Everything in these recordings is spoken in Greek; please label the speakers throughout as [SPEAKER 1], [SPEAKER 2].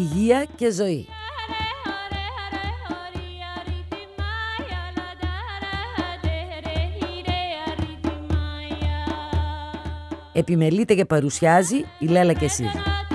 [SPEAKER 1] υγεία και ζωή. Επιμελείται και παρουσιάζει η Λέλα Κεσίδη.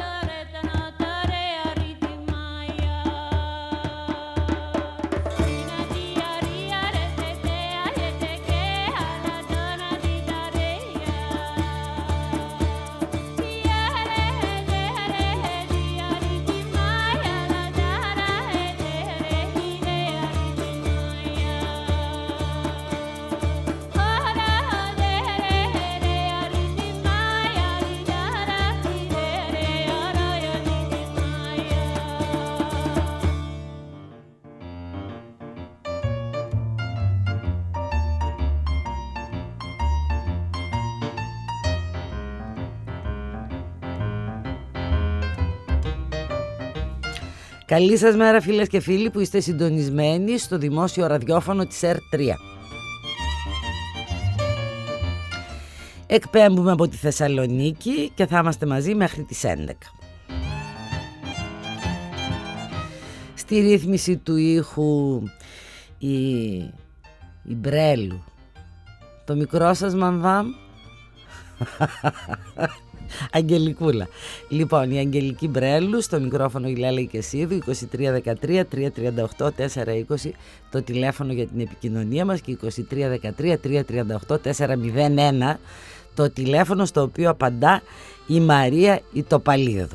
[SPEAKER 1] Καλή σας μέρα φίλες και φίλοι που είστε συντονισμένοι στο δημόσιο ραδιόφωνο της ΕΡΤ3. Εκπέμπουμε από τη Θεσσαλονίκη και θα είμαστε μαζί μέχρι τις 11. Στη ρύθμιση του ήχου η Μπρέλου. Το μικρό σας μανδάμ. Αγγελικούλα. Λοιπόν, η Αγγελική Μπρέλου, στο μικρόφωνο η Λέλα Κεσίδου, 2313 338 420 το τηλέφωνο για την επικοινωνία μας και 2313 338 401 το τηλέφωνο στο οποίο απαντά η Μαρία η Τοπαλίδου.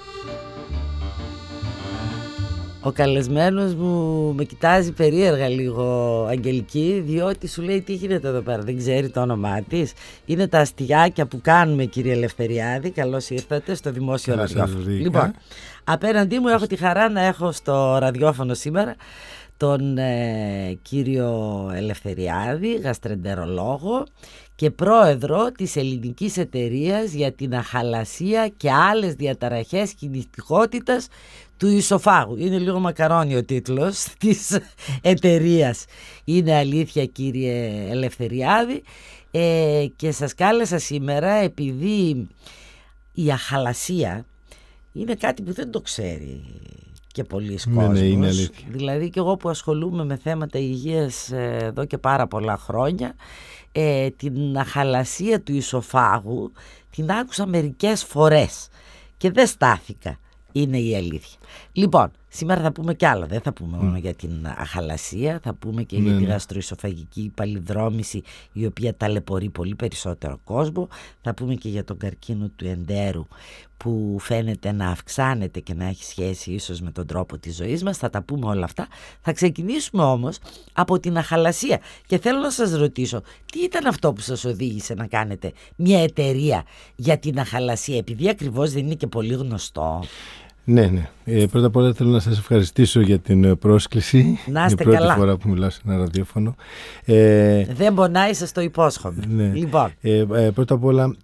[SPEAKER 1] Ο καλεσμένος μου με κοιτάζει περίεργα λίγο, Αγγελική, διότι σου λέει τι γίνεται εδώ πέρα, δεν ξέρει το όνομά της. Είναι τα αστιάκια που κάνουμε, κύριε Ελευθεριάδη. Καλώς ήρθατε στο δημόσιο ραδιόφωνο. Λοιπόν, απέναντί μου έχω τη χαρά να έχω στο ραδιόφωνο σήμερα τον κύριο Ελευθεριάδη, γαστρεντερολόγο και πρόεδρο της Ελληνικής Εταιρείας για την Αχαλασία και άλλες διαταραχές κινητικότητας του Ισοφάγου. Είναι λίγο μακαρόνι ο τίτλος της εταιρείας. Είναι αλήθεια, κύριε Ελευθεριάδη, και σας κάλεσα σήμερα επειδή η αχαλασία είναι κάτι που δεν το ξέρει και πολλοί κόσμος.
[SPEAKER 2] Είναι αλήθεια.
[SPEAKER 1] Δηλαδή και εγώ που ασχολούμαι με θέματα υγείας εδώ και πάρα πολλά χρόνια, την αχαλασία του Ισοφάγου την άκουσα μερικές φορές και δεν στάθηκα. Είναι η αλήθεια. Λοιπόν, σήμερα θα πούμε κι άλλα. Δεν θα πούμε μόνο για την αχαλασία, θα πούμε και για τη γαστροϊσοφαγική παλινδρόμηση, η οποία ταλαιπωρεί πολύ περισσότερο κόσμο. Θα πούμε και για τον καρκίνο του εντέρου, που φαίνεται να αυξάνεται και να έχει σχέση ίσως με τον τρόπο της ζωής μας. Θα τα πούμε όλα αυτά. Θα ξεκινήσουμε όμως από την αχαλασία. Και θέλω να σας ρωτήσω, τι ήταν αυτό που σας οδήγησε να κάνετε μια εταιρεία για την αχαλασία, επειδή ακριβώς δεν είναι και πολύ γνωστό.
[SPEAKER 2] Ναι. Πρώτα απ' όλα θέλω να σας ευχαριστήσω για την πρόσκληση.
[SPEAKER 1] Να είστε
[SPEAKER 2] είναι η
[SPEAKER 1] καλά.
[SPEAKER 2] πρώτη φορά που μιλάω σε ένα ραδιόφωνο.
[SPEAKER 1] Δεν πονάει, σας το υπόσχομαι.
[SPEAKER 2] Ναι.
[SPEAKER 1] Λοιπόν.
[SPEAKER 2] Πρώτα απ' όλα,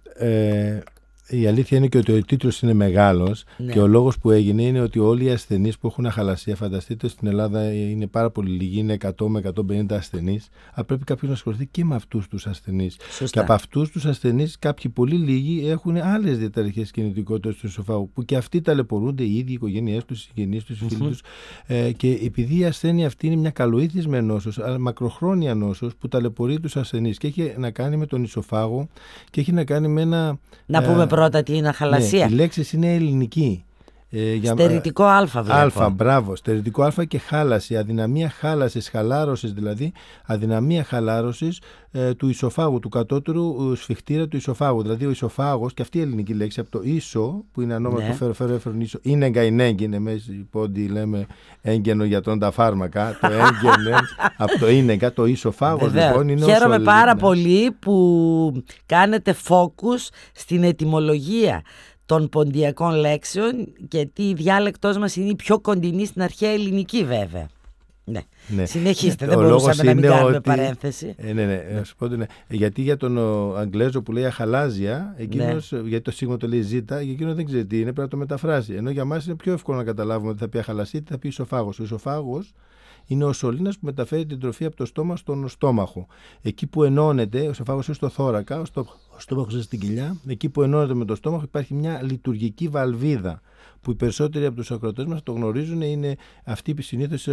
[SPEAKER 2] η αλήθεια είναι και ότι ο τίτλος είναι μεγάλος, και ο λόγος που έγινε είναι ότι όλοι οι ασθενείς που έχουν αχαλασία, φανταστείτε στην Ελλάδα είναι πάρα πολύ λίγοι, είναι 100 με 150 ασθενείς, αλλά πρέπει κάποιος να ασχοληθεί και με αυτούς τους ασθενείς.
[SPEAKER 1] Σωστά.
[SPEAKER 2] Και από αυτούς τους ασθενείς κάποιοι πολύ λίγοι έχουν άλλες διαταραχές κινητικότητας του ισοφάγου, που και αυτοί ταλαιπωρούνται, οι ίδιοι, οι οικογένειές τους, οι συγγενείς τους, οι φίλοι τους, και επειδή η ασθένεια αυτή είναι μια καλοήθης με νόσος, αλλά μακροχρόνια νόσος που ταλαιπωρεί τους ασθενείς και έχει να κάνει με τον ισοφάγο και έχει να κάνει με ένα.
[SPEAKER 1] Να πούμε πρώτα τι είναι αχαλασία.
[SPEAKER 2] Ναι, η λέξη είναι ελληνική.
[SPEAKER 1] Στερητικό αλφα βλέπω.
[SPEAKER 2] Αλφα, μπράβο. Στερητικό αλφα και χάλαση. Αδυναμία χάλασης, χαλάρωσης δηλαδή. Αδυναμία χαλάρωσης του ισοφάγου, του κατώτερου σφιχτήρα του ισοφάγου. Δηλαδή ο ισοφάγος, και αυτή η ελληνική λέξη από το ίσο, που είναι ανώματο φέρον ίσο, είναι εγκαϊνέγγιν. Εμείς οι πόντιοι λέμε έγκαινο γιατρών τα φάρμακα. Το έγκαινε από το ίνεγκα, το ισοφάγος λοιπόν είναι.
[SPEAKER 1] Χαίρομαι πάρα πολύ που κάνετε focus στην ετυμολογία των ποντιακών λέξεων, γιατί η διάλεκτός μας είναι η πιο κοντινή στην αρχαία ελληνική βέβαια. Ναι. Συνεχίστε, δεν μπορούσαμε να μην κάνουμε παρένθεση.
[SPEAKER 2] Ναι. Γιατί για τον Αγγλέζο που λέει αχαλάζια, εκείνος, γιατί το σίγμα το λέει ζήτα, εκείνο δεν ξέρει τι είναι, πρέπει να το μεταφράσει. Ενώ για μας είναι πιο εύκολο να καταλάβουμε ότι θα πει αχαλασία, τι θα πει ισοφάγος. Ο ισοφάγος είναι ο σωλήνας που μεταφέρει την τροφή από το στόμα στον στόμαχο. Εκεί που ενώνεται, ο ισοφάγος είναι στο θώρακα, ο στόμαχος είναι στην κοιλιά, εκεί που ενώνεται με το στόμαχο υπάρχει μια λειτουργική βαλβίδα που οι περισσότεροι από τους ακροατές μας το γνωρίζουν, είναι αυτή που συνήθως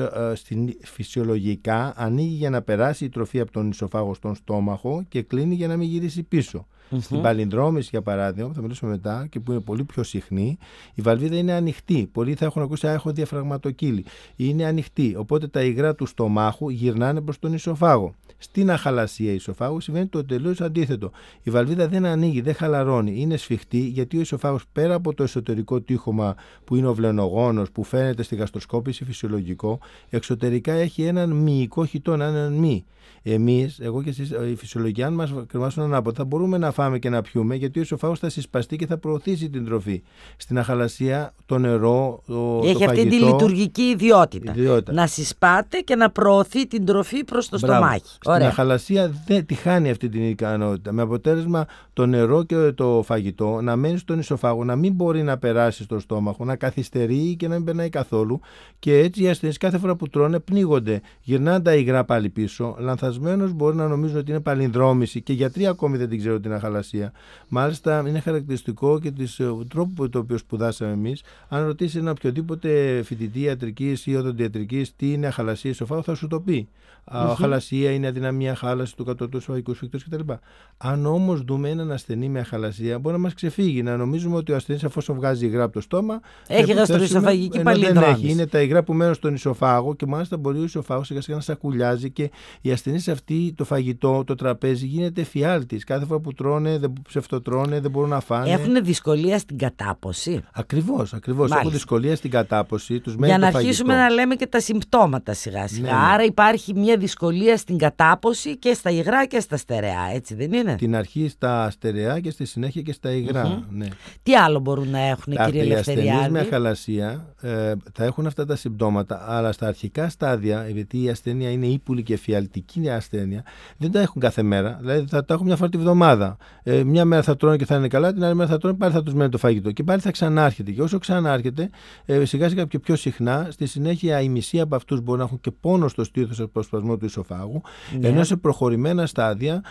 [SPEAKER 2] φυσιολογικά ανοίγει για να περάσει η τροφή από τον ισοφάγο στον στόμαχο και κλείνει για να μην γυρίσει πίσω. Στην παλινδρόμηση, για παράδειγμα, που θα μιλήσουμε μετά και που είναι πολύ πιο συχνή, η βαλβίδα είναι ανοιχτή. Πολλοί θα έχουν ακούσει έχω διαφραγματοκύλι. Είναι ανοιχτή. Οπότε τα υγρά του στομάχου γυρνάνε προς τον ισοφάγο. Στην αχαλασία ισοφάγου συμβαίνει το τελείως αντίθετο. Η βαλβίδα δεν ανοίγει, δεν χαλαρώνει. Είναι σφιχτή, γιατί ο ισοφάγος, πέρα από το εσωτερικό τείχομα που είναι ο βλενογόνος, που φαίνεται στη γαστροσκόπηση φυσιολογικό, εξωτερικά έχει έναν μυϊκό χιτόν, έναν μυ. Εμείς, εγώ και εσείς, η φυσιολογία, αν μας κρεμάσουν ανάποδα, θα μπορούμε να φάμε και να πιούμε, γιατί ο ισοφάγος θα συσπαστεί και θα προωθήσει την τροφή. Στην αχαλασία, το νερό, το
[SPEAKER 1] έχει
[SPEAKER 2] φαγητό,
[SPEAKER 1] αυτή τη λειτουργική ιδιότητα. Να συσπάται και να προωθεί την τροφή προς το στομάχι.
[SPEAKER 2] Στην αχαλασία δεν τη χάνει αυτή την ικανότητα. Με αποτέλεσμα το νερό και το φαγητό να μένει στον ισοφάγο, να μην μπορεί να περάσει στο στόμαχο, να καθυστερεί και να μην περνάει καθόλου. Και έτσι οι ασθενείς κάθε φορά που τρώνε πνίγονται. Γυρνάνε τα υγρά πάλι πίσω. Λανθασμένος μπορεί να νομίζουν ότι είναι παλινδρόμηση, και γιατροί ακόμη δεν την ξέρουν την αχαλασία. Μάλιστα, είναι χαρακτηριστικό και του τρόπου το οποίο σπουδάσαμε εμείς. Αν ρωτήσει ένα οποιοδήποτε φοιτητή ιατρικής ή οδοντιατρικής τι είναι αχαλασία ισοφάγου, θα σου το πει. Αχαλασία είναι αδυναμία χάλαση του κατώτατου ισοφαγικού σφίκτρου κτλ. Αν όμως δούμε έναν ασθενή με αχαλασία, μπορεί να μας ξεφύγει, να νομίζουμε ότι ο ασθενής, αφόσον βγάζει υγρά από το στόμα,
[SPEAKER 1] έχει γαστροϊσοφαγική παλινδρόμηση.
[SPEAKER 2] Δεν έχει. Είναι τα υγρά που μένουν στον ισοφάγο, και μάλιστα μπορεί ο ισοφάγος σιγά σιγά να σακουλιάζει, και οι ασθενείς αυτοί, το φαγητό, το τραπέζι γίνεται φιάλτης. Κάθε φορά που τρώνε, ψευτοτρώνε, δεν μπορούν να φάνε.
[SPEAKER 1] Έχουν δυσκολία στην κατάποση.
[SPEAKER 2] Ακριβώς. Έχουν δυσκολία στην κατάποση. Τους μένει
[SPEAKER 1] για να
[SPEAKER 2] το
[SPEAKER 1] αρχίσουμε
[SPEAKER 2] φαγητό.
[SPEAKER 1] να λέμε και τα συμπτώματα σιγά-σιγά.
[SPEAKER 2] Ναι.
[SPEAKER 1] Άρα υπάρχει μια δυσκολία στην κατάποση και στα υγρά και στα στερεά, έτσι δεν είναι?
[SPEAKER 2] Την αρχή στα στερεά και στη συνέχεια και στα υγρά. Ναι.
[SPEAKER 1] Τι άλλο μπορούν να έχουν, κύριε Ελευθεριάδη?
[SPEAKER 2] Οι ασθενείς με αχαλασία θα έχουν αυτά τα συμπτώματα, αλλά στα αρχικά στάδια, γιατί η ασθένεια είναι ύπουλη και φιαλτική ασθένεια, δεν τα έχουν κάθε μέρα. Δηλαδή θα τα έχουν μια φορά τη βδομάδα. Μια μέρα θα τρώνε και θα είναι καλά, την άλλη μέρα θα τρώνε, πάλι θα τους μένει το φαγητό. Και πάλι θα ξανάρχεται. Και όσο ξανάρχεται, σιγά σιγά και πιο συχνά, στη συνέχεια η μισή από αυτούς μπορεί να έχουν και πόνο στο στήθος από σπασμό του ισοφάγου. Ναι. Ενώ σε προχωρημένα στάδια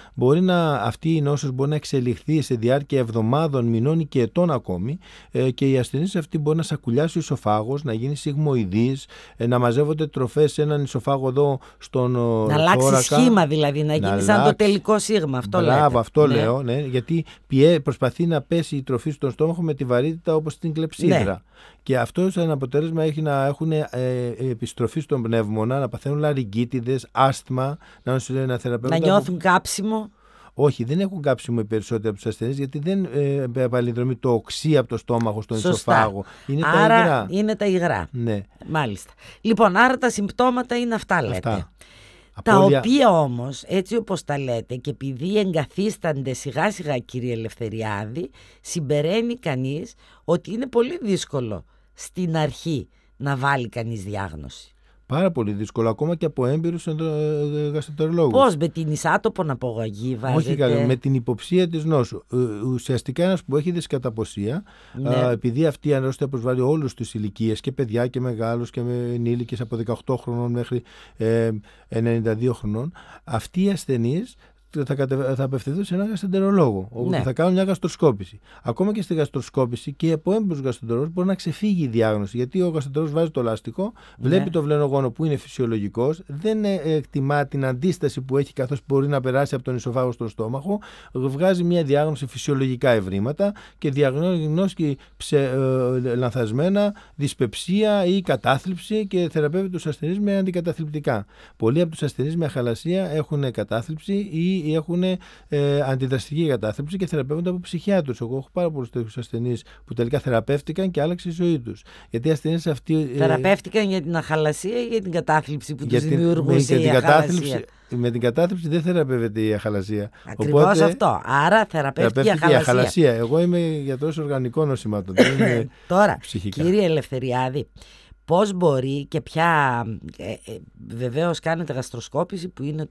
[SPEAKER 2] αυτή η νόσος μπορεί να εξελιχθεί σε διάρκεια εβδομάδων, μηνών ή και ετών ακόμη, και οι ασθενείς αυτοί μπορεί να σακουλιάσει ο ισοφάγος, να γίνει σιγμοειδής, να μαζεύονται τροφές σε έναν ισοφάγο εδώ στον
[SPEAKER 1] να αλλάξει σχήμα, δηλαδή να γίνει σαν το τελικό σίγμα. Αυτό
[SPEAKER 2] Μπράβο, αυτό λέω, ναι, γιατί προσπαθεί να πέσει η τροφή στον στόμαχο με τη βαρύτητα όπως την κλεψίδρα. Ναι. Και αυτό σαν αποτέλεσμα έχει να έχουν επιστροφή στον πνεύμονα, να παθαίνουν λαρυγγίτιδες, άσθμα,
[SPEAKER 1] να νιώθουν κάψιμο.
[SPEAKER 2] Όχι, δεν έχουν κάψιμο οι περισσότεροι από τους ασθενείς, γιατί δεν παλινδρομεί το οξύ από το στόμαχο στον ισοφάγο. Είναι
[SPEAKER 1] άρα
[SPEAKER 2] τα υγρά.
[SPEAKER 1] Είναι τα υγρά.
[SPEAKER 2] Ναι.
[SPEAKER 1] Μάλιστα. Λοιπόν, άρα τα συμπτώματα είναι αυτά, λέτε. Τα οποία όμως, έτσι όπως τα λέτε, και επειδή εγκαθίστανται σιγά σιγά, κύριε Ελευθεριάδη, συμπεραίνει κανείς ότι είναι πολύ δύσκολο στην αρχή να βάλει κανείς διάγνωση.
[SPEAKER 2] Πάρα πολύ δύσκολο, ακόμα και από έμπειρους γαστρεντερολόγους.
[SPEAKER 1] Πώς, με την εισάτοπον απογωγή βάζετε?
[SPEAKER 2] Όχι, με την υποψία της νόσου. Ουσιαστικά ένας που έχει δυσκαταποσία, ναι, επειδή αυτή η αρρώστια προσβάλλει όλους τις ηλικίες, και παιδιά και μεγάλους και ενήλικες από 18 χρονών μέχρι 92 χρονών, αυτοί οι ασθενείς θα απευθυνθούν σε έναν γαστρεντερολόγο, όπου θα κάνουν μια γαστροσκόπηση. Ακόμα και στη γαστροσκόπηση και από έμπειρους γαστρεντερολόγους μπορεί να ξεφύγει η διάγνωση. Γιατί ο γαστρεντερολόγος βάζει το λάστιχο, βλέπει το βλενογόνο που είναι φυσιολογικός, δεν εκτιμά την αντίσταση που έχει καθώς μπορεί να περάσει από τον ισοφάγο στο στόμαχο, βγάζει μια διάγνωση φυσιολογικά ευρήματα και διαγνώσκει λανθασμένα δυσπεψία ή κατάθλιψη και θεραπεύει τους ασθενείς με αντικαταθλιπτικά. Πολλοί από τους ασθενείς με αχαλασία έχουν κατάθλιψη ή έχουν αντιδραστική κατάθλιψη και θεραπεύονται από ψυχιάτρους. Εγώ έχω πάρα πολλούς τέτοιους ασθενείς που τελικά θεραπεύτηκαν και άλλαξε η ζωή τους. Γιατί οι ασθενείς αυτοί.
[SPEAKER 1] Θεραπεύτηκαν για την αχαλασία ή για την κατάθλιψη που τους δημιουργούσε η αχαλασία?
[SPEAKER 2] Με την κατάθλιψη δεν θεραπεύεται η αχαλασία.
[SPEAKER 1] Ακριβώς. Οπότε, αυτό. Άρα θεραπεύτηκε η αχαλασία.
[SPEAKER 2] Εγώ είμαι γιατρός οργανικών νοσημάτων.
[SPEAKER 1] Τώρα,
[SPEAKER 2] ψυχικά.
[SPEAKER 1] Κύριε Ελευθεριάδη, πώς μπορεί και ποια, βεβαίως κάνετε γαστροσκόπηση που είναι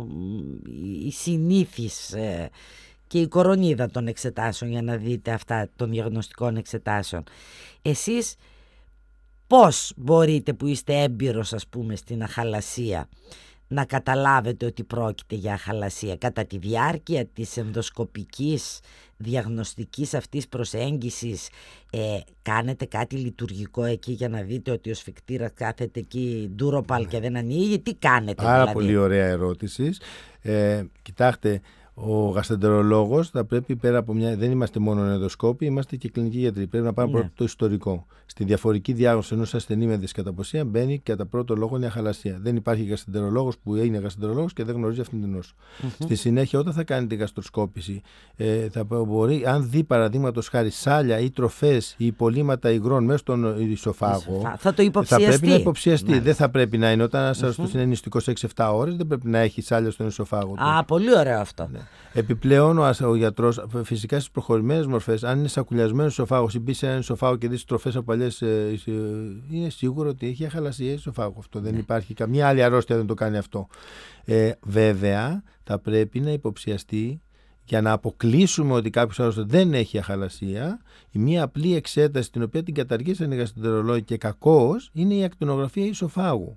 [SPEAKER 1] η συνήθις και η κορονίδα των εξετάσεων για να δείτε αυτά των διαγνωστικών εξετάσεων. Εσείς πώς μπορείτε, που είστε έμπειρος ας πούμε στην αχαλασία, να καταλάβετε ότι πρόκειται για αχαλασία? Κατά τη διάρκεια της ενδοσκοπικής διαγνωστικής αυτής προσέγγισης κάνετε κάτι λειτουργικό εκεί για να δείτε ότι ο σφικτήρας κάθεται εκεί ντούροπαλ και δεν ανοίγει? Τι κάνετε?
[SPEAKER 2] Πάρα πολύ ωραία ερώτηση. Κοιτάξτε, ο γαστρεντερολόγος θα πρέπει, πέρα από δεν είμαστε μόνο ενδοσκόποι, είμαστε και κλινικοί γιατροί. Πρέπει να πάμε πρώτα το ιστορικό. Στη διαφορική διάγνωση ενός ασθενή με δυσκαταποσία μπαίνει κατά πρώτο λόγο η αχαλασία. Δεν υπάρχει γαστρεντερολόγος που είναι γαστρεντερολόγος και δεν γνωρίζει αυτήν την νόσο. Στη συνέχεια, όταν θα κάνει τη γαστροσκόπηση, θα μπορεί, αν δει παραδείγματος χάρη σάλια ή τροφές ή υπολείμματα υγρών μέσα στον ισοφάγο,
[SPEAKER 1] θα το υποψιαστεί.
[SPEAKER 2] Θα πρέπει να υποψιαστεί. Δεν θα πρέπει να είναι όταν ένας αρρωστός είναι νηστικός 6-7 ώρες, δεν πρέπει να έχει σάλια στον ισοφάγο του.
[SPEAKER 1] Πολύ ωραίο αυτό.
[SPEAKER 2] Ναι. Επιπλέον, ο γιατρός, φυσικά στις προχωρημένες μορφές, αν είναι σακουλιασμένος ισοφάγος ή μπει σε έναν ισοφάγο και δει τροφές από παλιές, είναι σίγουρο ότι έχει αχαλασία ισοφάγου. Αυτό δεν υπάρχει καμία άλλη αρρώστια δεν το κάνει αυτό. Βέβαια, θα πρέπει να υποψιαστεί, για να αποκλείσουμε ότι κάποιος άλλος δεν έχει αχαλασία, η μία απλή εξέταση, την οποία την καταργήσαν οι γαστρεντερολόγοι και κακώς, είναι η ακτινογραφία ισοφάγου.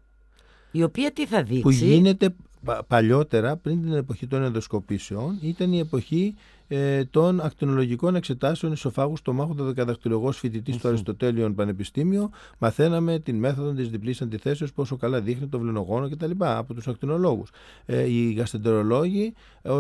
[SPEAKER 1] Η οποία τι θα δείξει?
[SPEAKER 2] Που γίνεται παλιότερα, πριν την εποχή των ενδοσκοπήσεων, ήταν η εποχή των ακτινολογικών εξετάσεων ισοφάγου στομάχου. Το δεκαδακτυλογός φοιτητής στο Αριστοτέλειον Πανεπιστήμιο μαθαίναμε την μέθοδο της διπλής αντιθέσεως, πόσο καλά δείχνει το βλενογόνο κτλ. Από τους ακτινολόγους. Οι γαστρεντερολόγοι,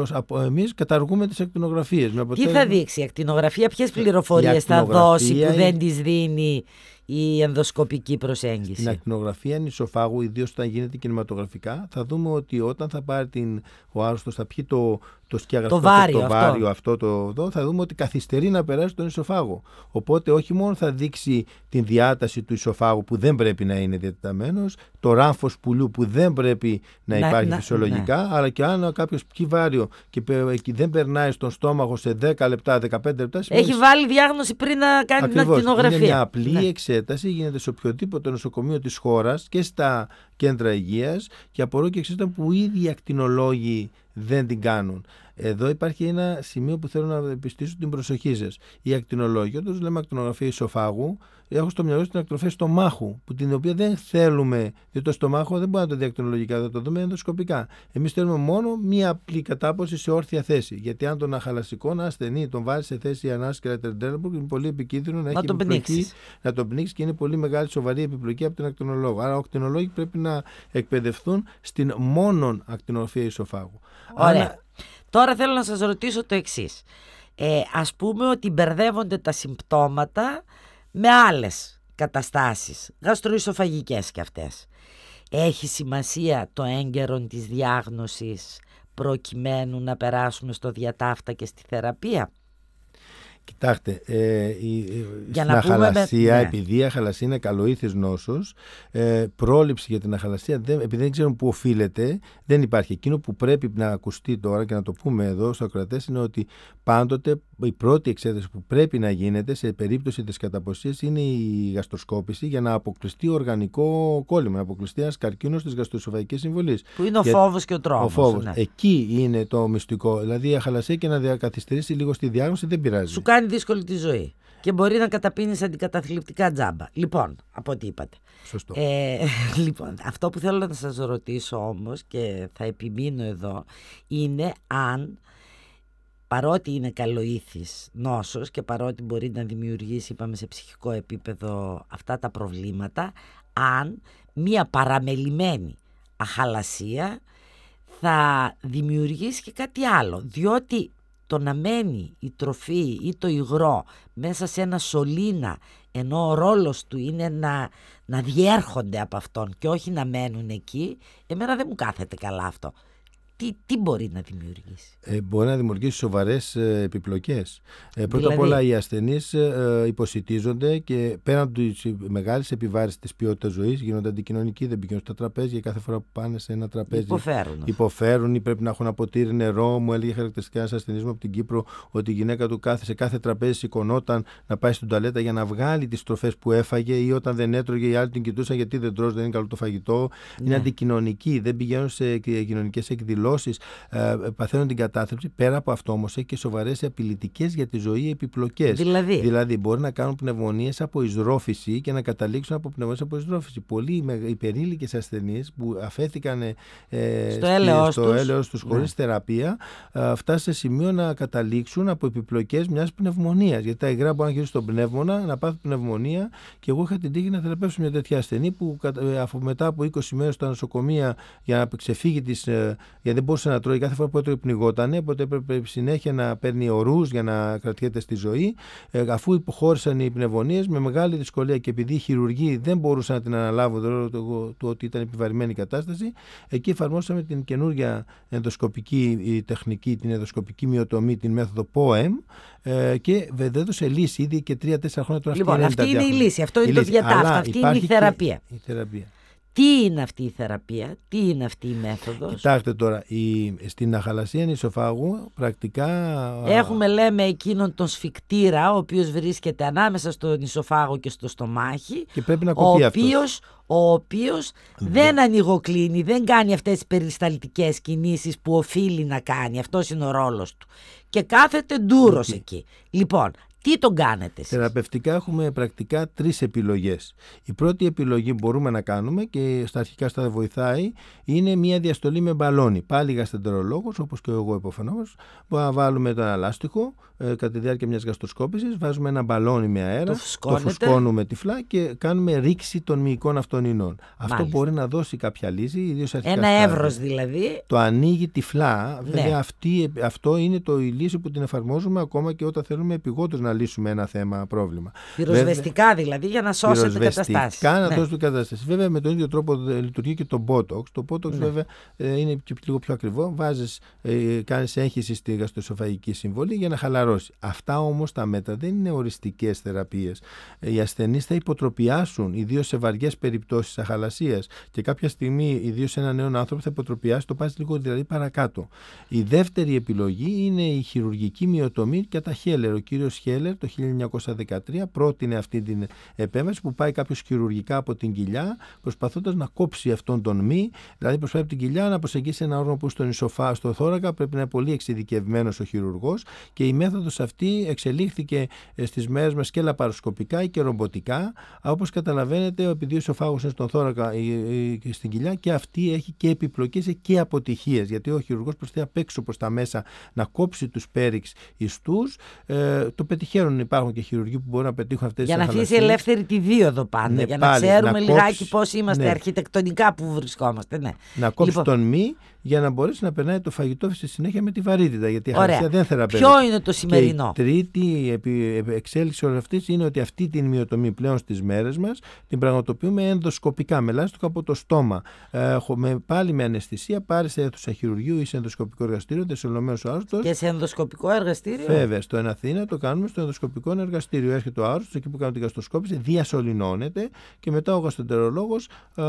[SPEAKER 2] εμείς καταργούμε τις ακτινογραφίες.
[SPEAKER 1] Τι θα δείξει η ακτινογραφία, ποιες πληροφορίες θα δώσει που δεν τις δίνει η ενδοσκοπική προσέγγιση?
[SPEAKER 2] Στην ακτινογραφία ισοφάγου, ιδίως όταν γίνεται κινηματογραφικά, θα δούμε ότι όταν θα πάρει ο άρρωστος, θα πιει το σκιαγραφό, το βάριο αυτό θα δούμε ότι καθυστερεί να περάσει τον ισοφάγο. Οπότε όχι μόνο θα δείξει την διάταση του ισοφάγου που δεν πρέπει να είναι διατεταμένος, το ράμφος πουλιού που δεν πρέπει να υπάρχει φυσιολογικά, αλλά και αν κάποιος πιει βάριο και δεν περνάει στον στόμαχο σε 10 λεπτά, 15 λεπτά.
[SPEAKER 1] Έχει βάλει διάγνωση πριν να κάνει την ακτινογραφία.
[SPEAKER 2] Είναι μια απλή εξέταση, γίνεται σε οποιοδήποτε νοσοκομείο της χώρας και στα κέντρα υγείας, και απορώ και εξής που ήδη οι ακτινολόγοι δεν την κάνουν. Εδώ υπάρχει ένα σημείο που θέλω να επιστήσω την προσοχή σας. Οι ακτινολόγοι, όταν λέμε ακτινογραφία ισοφάγου, έχω στο μυαλό την ακτινογραφία στομάχου, την οποία δεν θέλουμε, διότι το στομάχο δεν μπορεί να το δει ακτινολογικά, θα το δούμε ενδοσκοπικά. Εμείς θέλουμε μόνο μία απλή κατάπωση σε όρθια θέση. Γιατί αν τον αχαλασικό ασθενή τον βάλει σε θέση ανάσκελα τερντέλμπουργκ, είναι πολύ επικίνδυνο να έχει επιπλοκή, να τον πνίξει, και είναι πολύ μεγάλη σοβαρή επιπλοκή από τον ακτινολόγο. Άρα, οι ακτινολόγοι πρέπει να εκπαιδευτούν στην μόνον ακτινογραφία ισοφάγου.
[SPEAKER 1] Ωραία. Τώρα θέλω να σας ρωτήσω το εξής. Ας πούμε ότι μπερδεύονται τα συμπτώματα με άλλες καταστάσεις, γαστροϊσοφαγικές κι αυτές. Έχει σημασία το έγκαιρον της διάγνωσης προκειμένου να περάσουμε στο διατάφτα και στη θεραπεία?
[SPEAKER 2] Κοιτάξτε, στην αχαλασία, επειδή η αχαλασία είναι καλοήθης νόσος, πρόληψη για την αχαλασία, επειδή δεν ξέρουμε πού οφείλεται, δεν υπάρχει. Εκείνο που πρέπει να ακουστεί τώρα και να το πούμε εδώ στους ακροατές είναι ότι πάντοτε η πρώτη εξέταση που πρέπει να γίνεται σε περίπτωση της καταποσίας είναι η γαστροσκόπηση, για να αποκλειστεί οργανικό κόλλημα, να αποκλειστεί ένας καρκίνος της γαστροϊσοφαγικής συμβολής.
[SPEAKER 1] Που είναι ο φόβος και ο τρόμος.
[SPEAKER 2] Ο φόβος. Ναι. Εκεί είναι το μυστικό. Δηλαδή η αχαλασία, και να διακαθυστερήσει λίγο στη διάγνωση δεν πειράζει.
[SPEAKER 1] Σου κάνει δύσκολη τη ζωή και μπορεί να καταπίνεις αντικαταθλιπτικά τζάμπα. Λοιπόν, από ό,τι είπατε.
[SPEAKER 2] Σωστό.
[SPEAKER 1] Λοιπόν, αυτό που θέλω να σας ρωτήσω όμως, και θα επιμείνω εδώ, είναι αν, παρότι είναι καλοήθης νόσος και παρότι μπορεί να δημιουργήσει, είπαμε, σε ψυχικό επίπεδο αυτά τα προβλήματα, αν μία παραμελημένη αχαλασία θα δημιουργήσει και κάτι άλλο. Διότι το να μένει η τροφή ή το υγρό μέσα σε ένα σωλήνα, ενώ ο ρόλος του είναι να διέρχονται από αυτόν και όχι να μένουν εκεί, εμένα δεν μου κάθεται καλά αυτό. Τι μπορεί να δημιουργήσει?
[SPEAKER 2] Μπορεί να δημιουργήσει σοβαρές επιπλοκές. Πρώτα απ' όλα, οι ασθενείς υποσιτίζονται και πέραν από τη μεγάλη επιβάρηση της ποιότητας ζωής, γίνονται αντικοινωνικοί, δεν πηγαίνουν στα τραπέζια. Κάθε φορά που πάνε σε ένα τραπέζι υποφέρουν ή πρέπει να έχουν ένα ποτήρι νερό. Μου έλεγε χαρακτηριστικά ένας ασθενής μου από την Κύπρο ότι η γυναίκα του σε κάθε τραπέζι σηκωνόταν να πάει στην τουαλέτα για να βγάλει τις τροφές που έφαγε, ή όταν δεν έτρωγε οι άλλοι την κοιτούσαν γιατί δεν τρως, δεν είναι καλό το φαγητό. Είναι αντικοινωνικοί, δεν πηγαίνουν σε κοινωνικές εκδηλώσεις. περιπτώσεις παθαίνουν την κατάθλιψη. Πέρα από αυτό όμως έχει και σοβαρές απειλητικές για τη ζωή επιπλοκές. Δηλαδή μπορεί να κάνουν πνευμονίες από εισρόφηση και να καταλήξουν από πνευμονίες από εισρόφηση. Πολλοί υπερήλικες ασθενείς που αφέθηκαν στο έλεος τους χωρίς θεραπεία φτάσουν σε σημείο να καταλήξουν από επιπλοκές μιας πνευμονίας. Γιατί τα υγρά μπορεί να γυρίσουν στον πνεύμονα, να πάθουν πνευμονία. Και εγώ είχα την τύχη να θεραπεύσω μια τέτοια ασθενή που μετά από 20 μέρες στα νοσοκομεία για να ξεφύγει γιατί δεν μπορούσε να τρώει, κάθε φορά που έτρωγε πνιγότανε, οπότε έπρεπε συνέχεια να παίρνει ορούς για να κρατιέται στη ζωή. Αφού υποχώρησαν οι πνευμονίες, με μεγάλη δυσκολία και επειδή οι χειρουργοί δεν μπορούσαν να την αναλάβουν το ότι ήταν επιβαρημένη η κατάσταση, εκεί εφαρμόσαμε την καινούργια ενδοσκοπική τεχνική, την ενδοσκοπική μυοτομή, την μέθοδο POEM, και έδωσε λύση ήδη και 3-4 χρόνια τώρα.
[SPEAKER 1] Λοιπόν, αυτή είναι η λύση, αυτό είναι το διατάφτα, αυτή είναι η θεραπεία. Τι είναι αυτή η θεραπεία, τι είναι αυτή η μέθοδος?
[SPEAKER 2] Κοιτάξτε τώρα, στην αχαλασία νησοφάγου πρακτικά
[SPEAKER 1] έχουμε, λέμε, εκείνον τον σφικτήρα, ο οποίος βρίσκεται ανάμεσα στο νησοφάγο και στο στομάχι,
[SPEAKER 2] και πρέπει να κοπεί
[SPEAKER 1] ο οποίος δεν ανοιγοκλίνει, δεν κάνει αυτές τις περισταλτικές κινήσεις που οφείλει να κάνει, αυτός είναι ο ρόλος του, και κάθεται ντούρος εκεί. Λοιπόν, τι τον κάνετε εσείς?
[SPEAKER 2] Θεραπευτικά έχουμε πρακτικά 3 επιλογές. Η πρώτη επιλογή που μπορούμε να κάνουμε και στα αρχικά στα βοηθάει είναι μια διαστολή με μπαλόνι. Πάλι γαστρεντερολόγος, όπως και εγώ υποφαινόμενος, μπορούμε να βάλουμε το αναλάστιχο κατά τη διάρκεια μιας γαστροσκόπησης, βάζουμε ένα μπαλόνι με αέρα, το φουσκώνουμε τυφλά και κάνουμε ρήξη των μυϊκών αυτών ινών. Αυτό μπορεί να δώσει κάποια λύση, ιδίως αρχικά.
[SPEAKER 1] Ένα εύρος δηλαδή.
[SPEAKER 2] Το ανοίγει τυφλά. Βέβαια, αυτό είναι η λύση που την εφαρμόζουμε ακόμα και όταν θέλουμε επιγόντως να λύσουμε ένα πρόβλημα.
[SPEAKER 1] Πυροσβεστικά δηλαδή, για να σώσετε καταστάσεις.
[SPEAKER 2] Να δώσετε καταστάσεις. Βέβαια, με τον ίδιο τρόπο λειτουργεί και το Botox. Το Botox βέβαια είναι λίγο πιο ακριβό. Κάνεις έγχυση στη γαστροεσοφαγική συμβολή για να χαλαρώσει. Αυτά όμως τα μέτρα δεν είναι οριστικές θεραπείες. Οι ασθενείς θα υποτροπιάσουν, ιδίως σε βαριές περιπτώσεις αχαλασίας, και κάποια στιγμή, ιδίως σε έναν νέο άνθρωπο, θα υποτροπιάσει, το πάει λίγο δηλαδή παρακάτω. Η δεύτερη επιλογή είναι η χειρουργική μυοτομή κατά Χέλερ. Ο κύριος Χέλερ το 1913 πρότεινε αυτή την επέμβαση που πάει κάποιος χειρουργικά από την κοιλιά, προσπαθώντας να κόψει αυτόν τον μη, δηλαδή προσπαθεί από την κοιλιά να προσεγγίσει ένα όργανο που στο θώρακα, πρέπει να είναι πολύ εξειδικευμένος ο χειρουργός, και η μέθοδος αυτή εξελίχθηκε στις μέρες μας και λαπαροσκοπικά και ρομποτικά. Όπως καταλαβαίνετε, επειδή ο ισοφάγος είναι στον θώρακα και στην κοιλιά, και αυτή έχει και επιπλοκές και αποτυχίες, γιατί ο χειρουργός προσπαθεί απ' έξω προς τα μέσα να κόψει τους πέριξ ιστούς. Το πετυχαίνουν, υπάρχουν και χειρουργοί που μπορούν να πετύχουν αυτές τις αχαλασίες.
[SPEAKER 1] Για να αφήσει ελεύθερη τη δίωδο πάντα, για να ξέρουμε λιγάκι πώς είμαστε αρχιτεκτονικά που βρισκόμαστε.
[SPEAKER 2] Να κόψει τον μη για να μπορέσει να περνάει το φαγητό στη συνέχεια με τη βαρύτητα, γιατί η αχαλασία δεν θεραπεύεται.
[SPEAKER 1] Ποιο είναι το σημερινό?
[SPEAKER 2] Και η τρίτη εξέλιξη όλη αυτή είναι ότι αυτή την μυοτομή πλέον στις μέρες μας την πραγματοποιούμε ενδοσκοπικά, με λάστιχο από το στόμα. Πάλι με αναισθησία, πάρει σε αίθουσα χειρουργείου ή σε ενδοσκοπικό εργαστήριο, δεσολωμένος ο άρρωστος.
[SPEAKER 1] Και σε ενδοσκοπικό εργαστήριο?
[SPEAKER 2] Βέβαια, στο Αθήνα το κάνουμε στο ενδοσκοπικό εργαστήριο. Έρχεται ο άρρωστος, εκεί που κάνουμε την γαστροσκόπηση, διασωληνώνεται και μετά ο γαστρεντερολόγος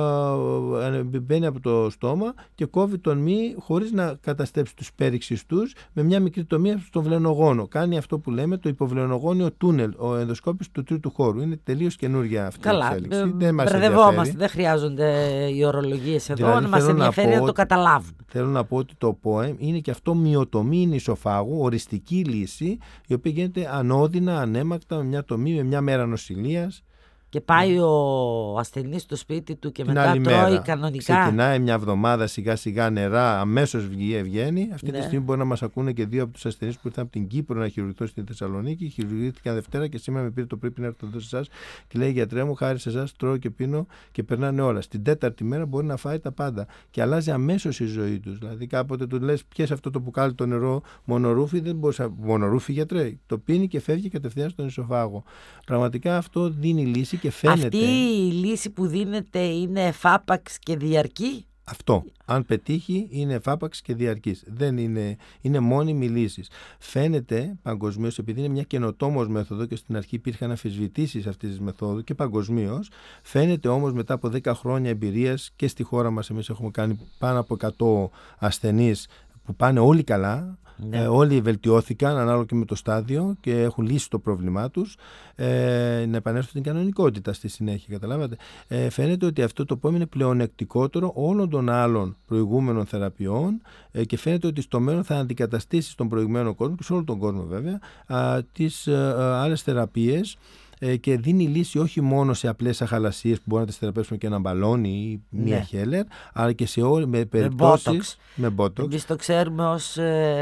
[SPEAKER 2] μπαίνει από το στόμα και κόβει τον μη χωρίς να καταστρέψει τους πέριξ ιστούς, με μια μικρή τομία στον βλενογόνο. Κάνει αυτό που λέμε το υποβλενογόνιο τούνελ, ο ενδοσκόπης του τρίτου χώρου. Είναι τελείως καινούργια αυτή η εξέλιξη.
[SPEAKER 1] Μπερδευόμαστε, δεν χρειάζονται οι ορολογίες εδώ, δηλαδή, μας ενδιαφέρει να το καταλάβουμε.
[SPEAKER 2] Θέλω να πω ότι το POEM είναι και αυτό μυοτομή νησοφάγου, οριστική λύση, η οποία γίνεται ανώδυνα, ανέμακτα, με μια τομή, με μια μέρα νοσηλείας.
[SPEAKER 1] Και πάει ο ασθενής στο σπίτι του και μετά τρώει κανονικά.
[SPEAKER 2] Ξεκινάει μια εβδομάδα σιγά σιγά νερά, αμέσως βγαίνει. Αυτή τη στιγμή μπορεί να μας ακούνε και 2 από τους ασθενείς που ήρθαν από την Κύπρο να χειρουργηθούν στη Θεσσαλονίκη. Χειρουργήθηκαν Δευτέρα και σήμερα με πήρε το πρέπει να έρθω εδώ σε εσάς και λέει: γιατρέ μου, χάρη σε εσάς τρώω και πίνω και περνάνε όλα. Στην 4η μέρα μπορεί να φάει τα πάντα και αλλάζει αμέσως η ζωή τους. Δηλαδή κάποτε του λες: πιες αυτό το μπουκάλι το νερό μονορούφι, δεν μπορεί να. Μονορούφι, γιατρέ. Το πίνει και φεύγει κατευθείαν στον ισοφάγο. Πραγματικά αυτό δίνει λύση.
[SPEAKER 1] Αυτή η λύση που δίνεται είναι εφάπαξ και διαρκή?
[SPEAKER 2] Αυτό, αν πετύχει, είναι εφάπαξ και διαρκής. Δεν είναι μόνιμη λύση. Φαίνεται παγκοσμίως, επειδή είναι μια καινοτόμος μέθοδο και στην αρχή υπήρχαν αμφισβητήσεις αυτής της μεθόδου και παγκοσμίως, φαίνεται όμως μετά από 10 χρόνια εμπειρίας και στη χώρα μας, εμείς έχουμε κάνει πάνω από 100 ασθενείς που πάνε όλοι καλά. Όλοι βελτιώθηκαν ανάλογα και με το στάδιο και έχουν λύσει το πρόβλημά τους, να επανέλθουν στην κανονικότητα στη συνέχεια, καταλάβατε. Φαίνεται ότι αυτό το POEM είναι πλεονεκτικότερο όλων των άλλων προηγούμενων θεραπείων και φαίνεται ότι στο μέλλον θα αντικαταστήσει στον προηγούμενο κόσμο και σε όλο τον κόσμο βέβαια τις άλλες θεραπείες, και δίνει λύση όχι μόνο σε απλές αχαλασίες που μπορεί να τις θεραπεύσουμε και ένα μπαλόνι ή μία χέλερ, αλλά και σε όλες με περιπτώσεις με Botox.
[SPEAKER 1] Εμείς το ξέρουμε ως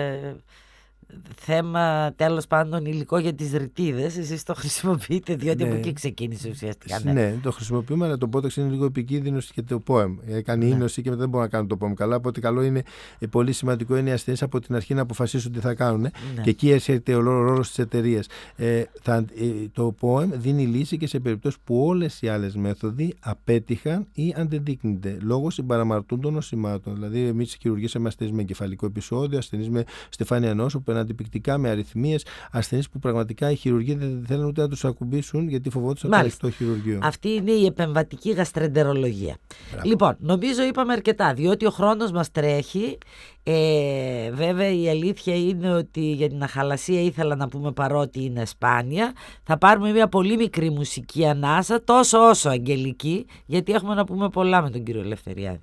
[SPEAKER 1] θέμα, τέλος πάντων, υλικό για τις ρητίδες. Εσείς το χρησιμοποιείτε, διότι από εκεί ξεκίνησε ουσιαστικά.
[SPEAKER 2] Ναι, το χρησιμοποιούμε, αλλά το Botox είναι λίγο επικίνδυνο και το POEM. Κάνει ίνωση και μετά δεν μπορούν να κάνουν το POEM καλά. Οπότε καλό είναι, πολύ σημαντικό είναι οι ασθενείς από την αρχή να αποφασίσουν τι θα κάνουν. Και εκεί έρχεται ο ρόλος της εταιρείας. Το POEM δίνει λύση και σε περιπτώσεις που όλες οι άλλες μέθοδοι απέτυχαν ή αντεδείκνυνται λόγω συμπαραμαρτούν των νοσημάτων. Δηλαδή, εμείς χειρουργήσαμε ασθενείς με εγκεφαλικό επεισόδιο, ασθενείς με στεφάνια νόσο, αντιπικτικά, με αριθμίες, ασθενείς που πραγματικά οι χειρουργοί δεν θέλουν ούτε να τους ακουμπήσουν γιατί φοβόντουσαν το ανοιχτό χειρουργείο.
[SPEAKER 1] Αυτή είναι η επεμβατική γαστρεντερολογία. Λοιπόν, νομίζω είπαμε αρκετά, διότι ο χρόνος μας τρέχει. Βέβαια η αλήθεια είναι ότι για την αχαλασία ήθελα να πούμε, παρότι είναι σπάνια, θα πάρουμε μια πολύ μικρή μουσική ανάσα, τόσο όσο αγγελική, γιατί έχουμε να πούμε πολλά με τον κύριο Ελευθεριάδη.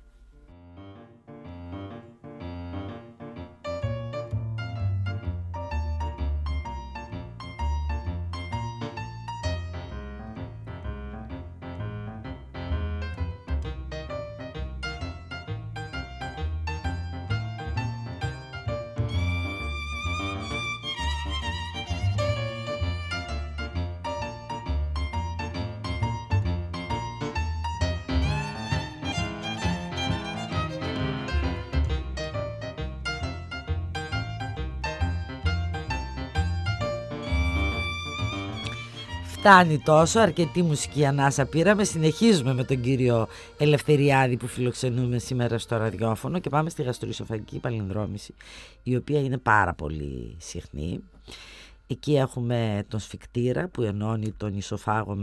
[SPEAKER 1] Φτάνει τόσο, αρκετή μουσική ανάσα πήραμε. Συνεχίζουμε με τον κύριο Ελευθεριάδη που φιλοξενούμε σήμερα στο ραδιόφωνο και πάμε στη γαστροεισοφαγική παλινδρόμηση, η οποία είναι πάρα πολύ συχνή. Εκεί έχουμε τον σφικτήρα που ενώνει τον ισοφάγο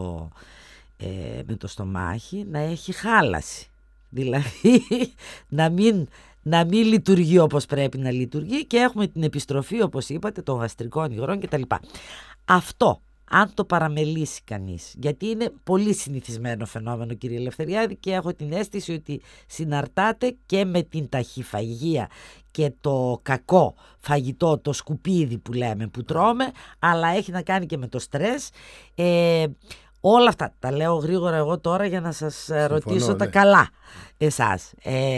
[SPEAKER 1] με το στομάχι, να έχει χάλαση. Δηλαδή να μην λειτουργεί όπως πρέπει να λειτουργεί, και έχουμε την επιστροφή, όπως είπατε, των γαστρικών υγρών κτλ. Αυτό, αν το παραμελήσει κανείς, γιατί είναι πολύ συνηθισμένο φαινόμενο, κύριε Ελευθεριάδη, και έχω την αίσθηση ότι συναρτάται και με την ταχυφαγία και το κακό φαγητό, το σκουπίδι που λέμε, που τρώμε, αλλά έχει να κάνει και με το στρες. Όλα αυτά τα λέω γρήγορα εγώ τώρα για να σας ρωτήσω τα καλά εσάς.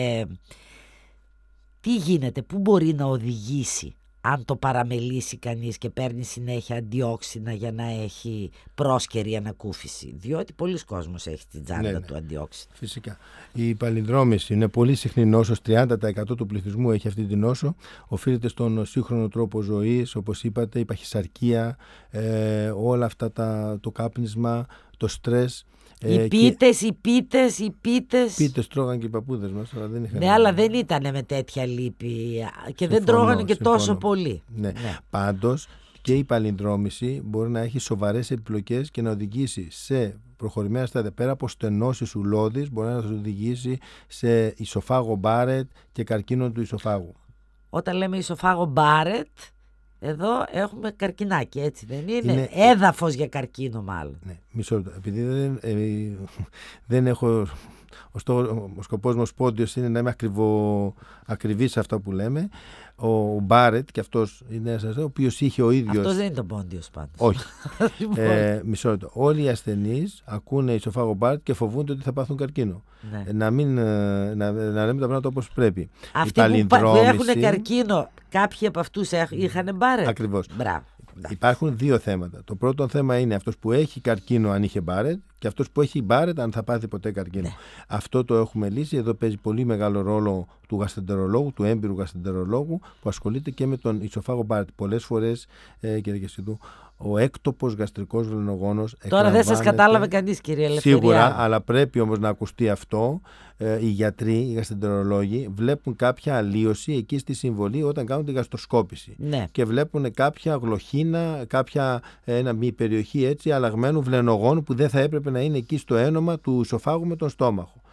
[SPEAKER 1] Τι γίνεται, πού μπορεί να οδηγήσει αν το παραμελήσει κανείς και παίρνει συνέχεια αντιόξινα για να έχει πρόσκαιρη ανακούφιση? Διότι πολλοί κόσμος έχει στην τσάντα του αντιόξινα.
[SPEAKER 2] Φυσικά. Η παλινδρόμηση είναι πολύ συχνή νόσος, 30% του πληθυσμού έχει αυτή την νόσο. Οφείλεται στον σύγχρονο τρόπο ζωής, όπως είπατε, η παχυσαρκία, όλα αυτά το κάπνισμα, το στρες.
[SPEAKER 1] Οι πίτες.
[SPEAKER 2] Πίτες τρώγαν και οι παππούδες μας, αλλά δεν είχαν.
[SPEAKER 1] Ναι, αλλά δεν ήταν με τέτοια λύπη και δεν τρώγανε και τόσο πολύ.
[SPEAKER 2] Ναι. Πάντως και η παλινδρόμηση μπορεί να έχει σοβαρές επιπλοκές και να οδηγήσει σε προχωρημένα στάδια. Πέρα από στενώσεις ουλώδης, μπορεί να σας οδηγήσει σε ισοφάγο Μπάρετ και καρκίνο του ισοφάγου.
[SPEAKER 1] Όταν λέμε ισοφάγο Μπάρετ, εδώ έχουμε καρκινάκι, έτσι δεν είναι? Έδαφος για καρκίνο μάλλον.
[SPEAKER 2] Ναι, μισό λεπτό. Επειδή δεν έχω... Ο σκοπός μου ως πόντιος είναι να είμαι ακριβής σε αυτά που λέμε. Ο Μπάρετ, και αυτός είναι ένας, ο οποίος είχε ο ίδιος...
[SPEAKER 1] Αυτός δεν είναι το πόντιος πάντως.
[SPEAKER 2] Όχι. Μισό λεπτό. Όλοι οι ασθενείς ακούνε ισοφάγο Μπάρετ και φοβούνται ότι θα πάθουν καρκίνο. Ναι. Να λέμε τα πράγματα όπως πρέπει.
[SPEAKER 1] Αυτοί που έχουν καρκίνο, κάποιοι από αυτούς είχαν Μπάρετ.
[SPEAKER 2] Ακριβώς.
[SPEAKER 1] Μπράβο.
[SPEAKER 2] Υπάρχουν δύο θέματα. Το πρώτο θέμα είναι αυτός που έχει καρκίνο αν είχε Μπάρετ, και αυτός που έχει Μπάρετ αν θα πάθει ποτέ καρκίνο. Ναι. Αυτό το έχουμε λύσει. Εδώ παίζει πολύ μεγάλο ρόλο του γαστρεντερολόγου, του έμπειρου γαστρεντερολόγου, που ασχολείται και με τον ισοφάγο Μπάρετ. Πολλές φορές, κύριε Κεσίδου, ο έκτοπος γαστρικός βλενογόνος.
[SPEAKER 1] Τώρα δεν σας κατάλαβε κανείς, κύριε Ελευθεριάδη.
[SPEAKER 2] Σίγουρα, αλλά πρέπει όμως να ακουστεί αυτό. Οι γιατροί, οι γαστρεντερολόγοι βλέπουν κάποια αλλίωση εκεί στη συμβολή όταν κάνουν τη γαστροσκόπηση. Ναι. Και βλέπουν κάποια γλοχίνα, μια περιοχή έτσι αλλαγμένου βλενογόνου που δεν θα έπρεπε να είναι εκεί στο ένομα του ισοφάγου με τον στόμαχο.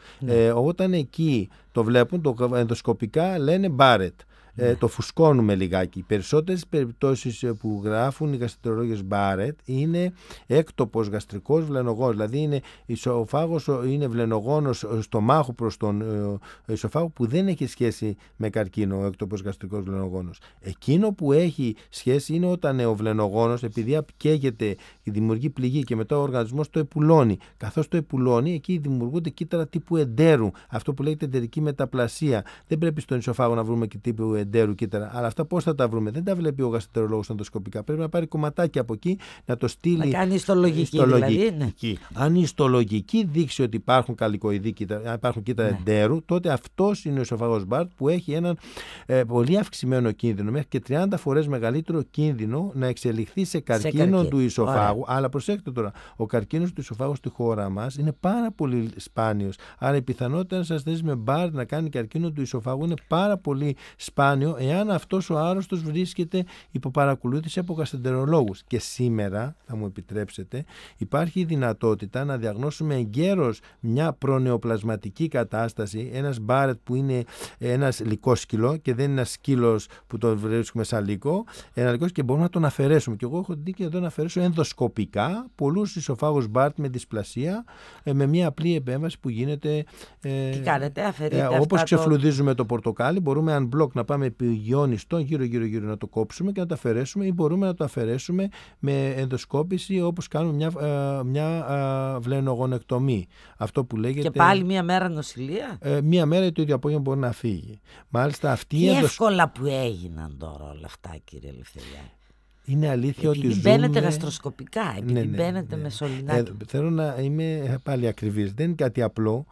[SPEAKER 2] Όταν εκεί το βλέπουν, το ενδοσκοπικά λένε Barrett. Το φουσκώνουμε λιγάκι. Οι περισσότερες περιπτώσεις που γράφουν οι γαστρεντερολόγες Barrett είναι έκτοπος γαστρικός βλενογόνος. Δηλαδή είναι ισοφάγος, είναι βλενογόνος στομάχου προς τον ισοφάγο, που δεν έχει σχέση με καρκίνο ο έκτοπος γαστρικός βλενογόνος. Εκείνο που έχει σχέση είναι όταν ο βλενογόνος, επειδή καίγεται, δημιουργεί πληγή και μετά ο οργανισμός το επουλώνει. Καθώς το επουλώνει, εκεί δημιουργούνται κύτταρα τύπου εντέρου. Αυτό που λέγεται εντερική μεταπλασία. Δεν πρέπει στον ισοφάγο να βρούμε και τύπου εντέρου κύτταρα. Αλλά αυτά πώς θα τα βρούμε? Δεν τα βλέπει ο γαστρεντερολόγος ενδοσκοπικά. Πρέπει να πάρει κομματάκι από εκεί, να το στείλει.
[SPEAKER 1] Να κάνει ιστολογική. Δηλαδή, ναι.
[SPEAKER 2] Αν η ιστολογική δείξει ότι υπάρχουν καλικοειδή κύτταρα, υπάρχουν κύτταρα εντέρου, τότε αυτός είναι ο ισοφάγος Barrett, που έχει έναν πολύ αυξημένο κίνδυνο, μέχρι και 30 φορές μεγαλύτερο κίνδυνο να εξελιχθεί σε καρκίνο του ισοφάγου. Ωραία. Αλλά προσέξτε τώρα, ο καρκίνος του ισοφάγου στη χώρα μας είναι πάρα πολύ σπάνιος. Άρα η πιθανότητα ένας ασθενής με Barrett να κάνει καρκίνο του ισοφάγου είναι πάρα πολύ σπάνιο, εάν αυτός ο άρρωστος βρίσκεται υπό παρακολούθηση από γαστρεντερολόγους. Και σήμερα, θα μου επιτρέψετε, υπάρχει η δυνατότητα να διαγνώσουμε εγκαίρως μια προνεοπλασματική κατάσταση, ένας Barrett που είναι ένας λυκόσκυλο και δεν είναι ένας σκύλος που τον βρίσκουμε σαν λύκο, ένα λυκόσκυλο, και μπορούμε να τον αφαιρέσουμε. Και εγώ έχω δει και εδώ να αφαιρέσω ενδοσκοπικά πολλούς ισοφάγους Barrett με δυσπλασία, με μια απλή επέμβαση που γίνεται.
[SPEAKER 1] Τι κάνετε, αφαιρείτε
[SPEAKER 2] όπως ξεφλουδίζουμε το πορτοκάλι, μπορούμε unblock να πάμε επί γιόνιστο γύρω να το κόψουμε και να το αφαιρέσουμε, ή μπορούμε να το αφαιρέσουμε με ενδοσκόπηση, όπως κάνουμε μια βλενογονεκτομή. Αυτό που λέγεται.
[SPEAKER 1] Και πάλι μία μέρα νοσηλεία.
[SPEAKER 2] Μία μέρα ή το ίδιο απόγευμα μπορεί να φύγει. Μάλιστα αυτή
[SPEAKER 1] Τι εύκολα που έγιναν τώρα όλα αυτά, κύριε Ελευθεριά.
[SPEAKER 2] Είναι αλήθεια ότι ζούμε.
[SPEAKER 1] Μπαίνετε γαστροσκοπικά, επειδή μπαίνετε με σωληνάκι.
[SPEAKER 2] Θέλω να είμαι πάλι ακριβής. Δεν είναι κάτι απλό.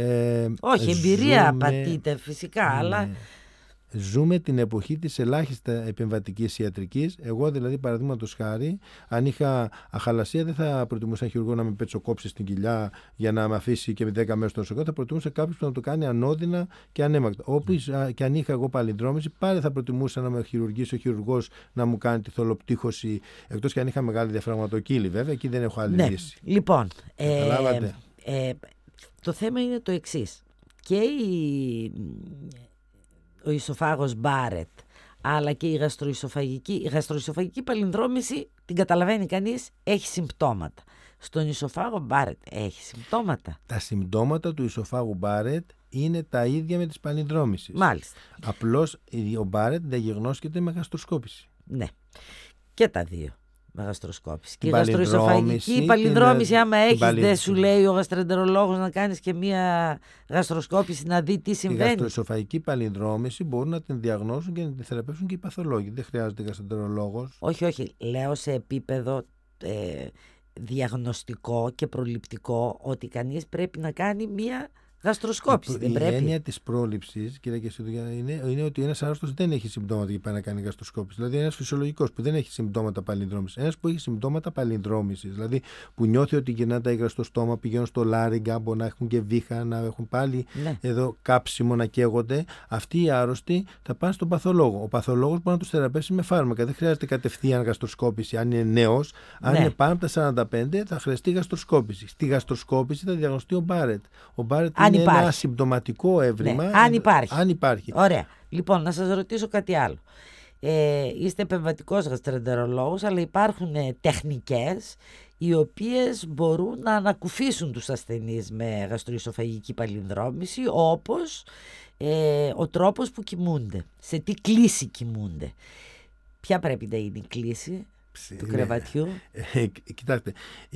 [SPEAKER 1] Όχι, εμπειρία πατείτε φυσικά, αλλά.
[SPEAKER 2] Ζούμε την εποχή της ελάχιστα επεμβατικής ιατρικής. Εγώ δηλαδή, παραδείγματος χάρη, αν είχα αχαλασία, δεν θα προτιμούσα χειρουργό να με πετσοκόψει στην κοιλιά για να με αφήσει και με 10 μέρες στο νοσοκομείο. Θα προτιμούσα κάποιον που να το κάνει ανώδυνα και ανέμακτα. Όπως και αν είχα εγώ παλινδρόμηση, πάλι θα προτιμούσα να με χειρουργήσει ο χειρουργός να μου κάνει τη θολοπτύχωση. Εκτός και αν είχα μεγάλη διαφραγματοκύλη, βέβαια, εκεί δεν έχω άλλη λύση.
[SPEAKER 1] Λοιπόν, το θέμα είναι το εξής. Και ο ισοφάγος Barrett, αλλά και η γαστροϊσοφαγική παλινδρόμηση, την καταλαβαίνει κανείς, έχει συμπτώματα. Στον ισοφάγο Barrett έχει συμπτώματα.
[SPEAKER 2] Τα συμπτώματα του ισοφάγου Barrett είναι τα ίδια με τις παλινδρόμησης.
[SPEAKER 1] Μάλιστα.
[SPEAKER 2] Απλώς ο Barrett διαγνώσκεται με γαστροσκόπηση.
[SPEAKER 1] Ναι, και τα δύο. Με γαστροσκόπηση. Και η γαστροϊσοφαγική παλινδρόμηση, άμα έχεις, δεν σου λέει ο γαστρεντερολόγος να κάνεις και μία γαστροσκόπηση να δει τι συμβαίνει?
[SPEAKER 2] Η γαστροϊσοφαγική παλινδρόμηση μπορούν να την διαγνώσουν και να την θεραπεύσουν και οι παθολόγοι. Δεν χρειάζεται γαστρεντερολόγος.
[SPEAKER 1] Όχι. Λέω σε επίπεδο διαγνωστικό και προληπτικό, ότι κανείς πρέπει να κάνει μία γαστροσκόπηση.
[SPEAKER 2] Η έννοια της πρόληψης, κύριε Κεσίδου, είναι ότι ένας άρρωστος δεν έχει συμπτώματα για πάει να κάνει γαστροσκόπηση. Δηλαδή, ένας φυσιολογικός που δεν έχει συμπτώματα παλινδρόμησης. Ένας που έχει συμπτώματα παλινδρόμησης, δηλαδή που νιώθει ότι γυρνάει τα υγρα στο στόμα, πηγαίνουν στο λάριγκα, μπορεί να έχουν και βήχα, να έχουν πάλι εδώ κάψιμο, να καίγονται. Αυτοί οι άρρωστοι θα πάνε στον παθολόγο. Ο παθολόγος μπορεί να τους θεραπεύσει με φάρμακα. Δεν χρειάζεται κατευθείαν γαστροσκόπηση. Αν είναι νέος, αν είναι πάνω από τα 45, θα χρειαστεί γαστροσκόπηση. Στη γαστροσκόπηση θα διαγνωστεί ο Barrett. Ο Barrett είναι ένα συμπτωματικό έβριμα.
[SPEAKER 1] Αν υπάρχει. Ωραία. Λοιπόν, να σας ρωτήσω κάτι άλλο. Είστε επεμβατικός γαστρεντερολόγος, αλλά υπάρχουν τεχνικές οι οποίες μπορούν να ανακουφίσουν τους ασθενείς με γαστροϊσοφαγική παλινδρόμηση, όπως ο τρόπος που κοιμούνται, σε τι κλίση κοιμούνται. Ποια πρέπει να είναι η κλίση του κρεβατιού?
[SPEAKER 2] Κοιτάξτε,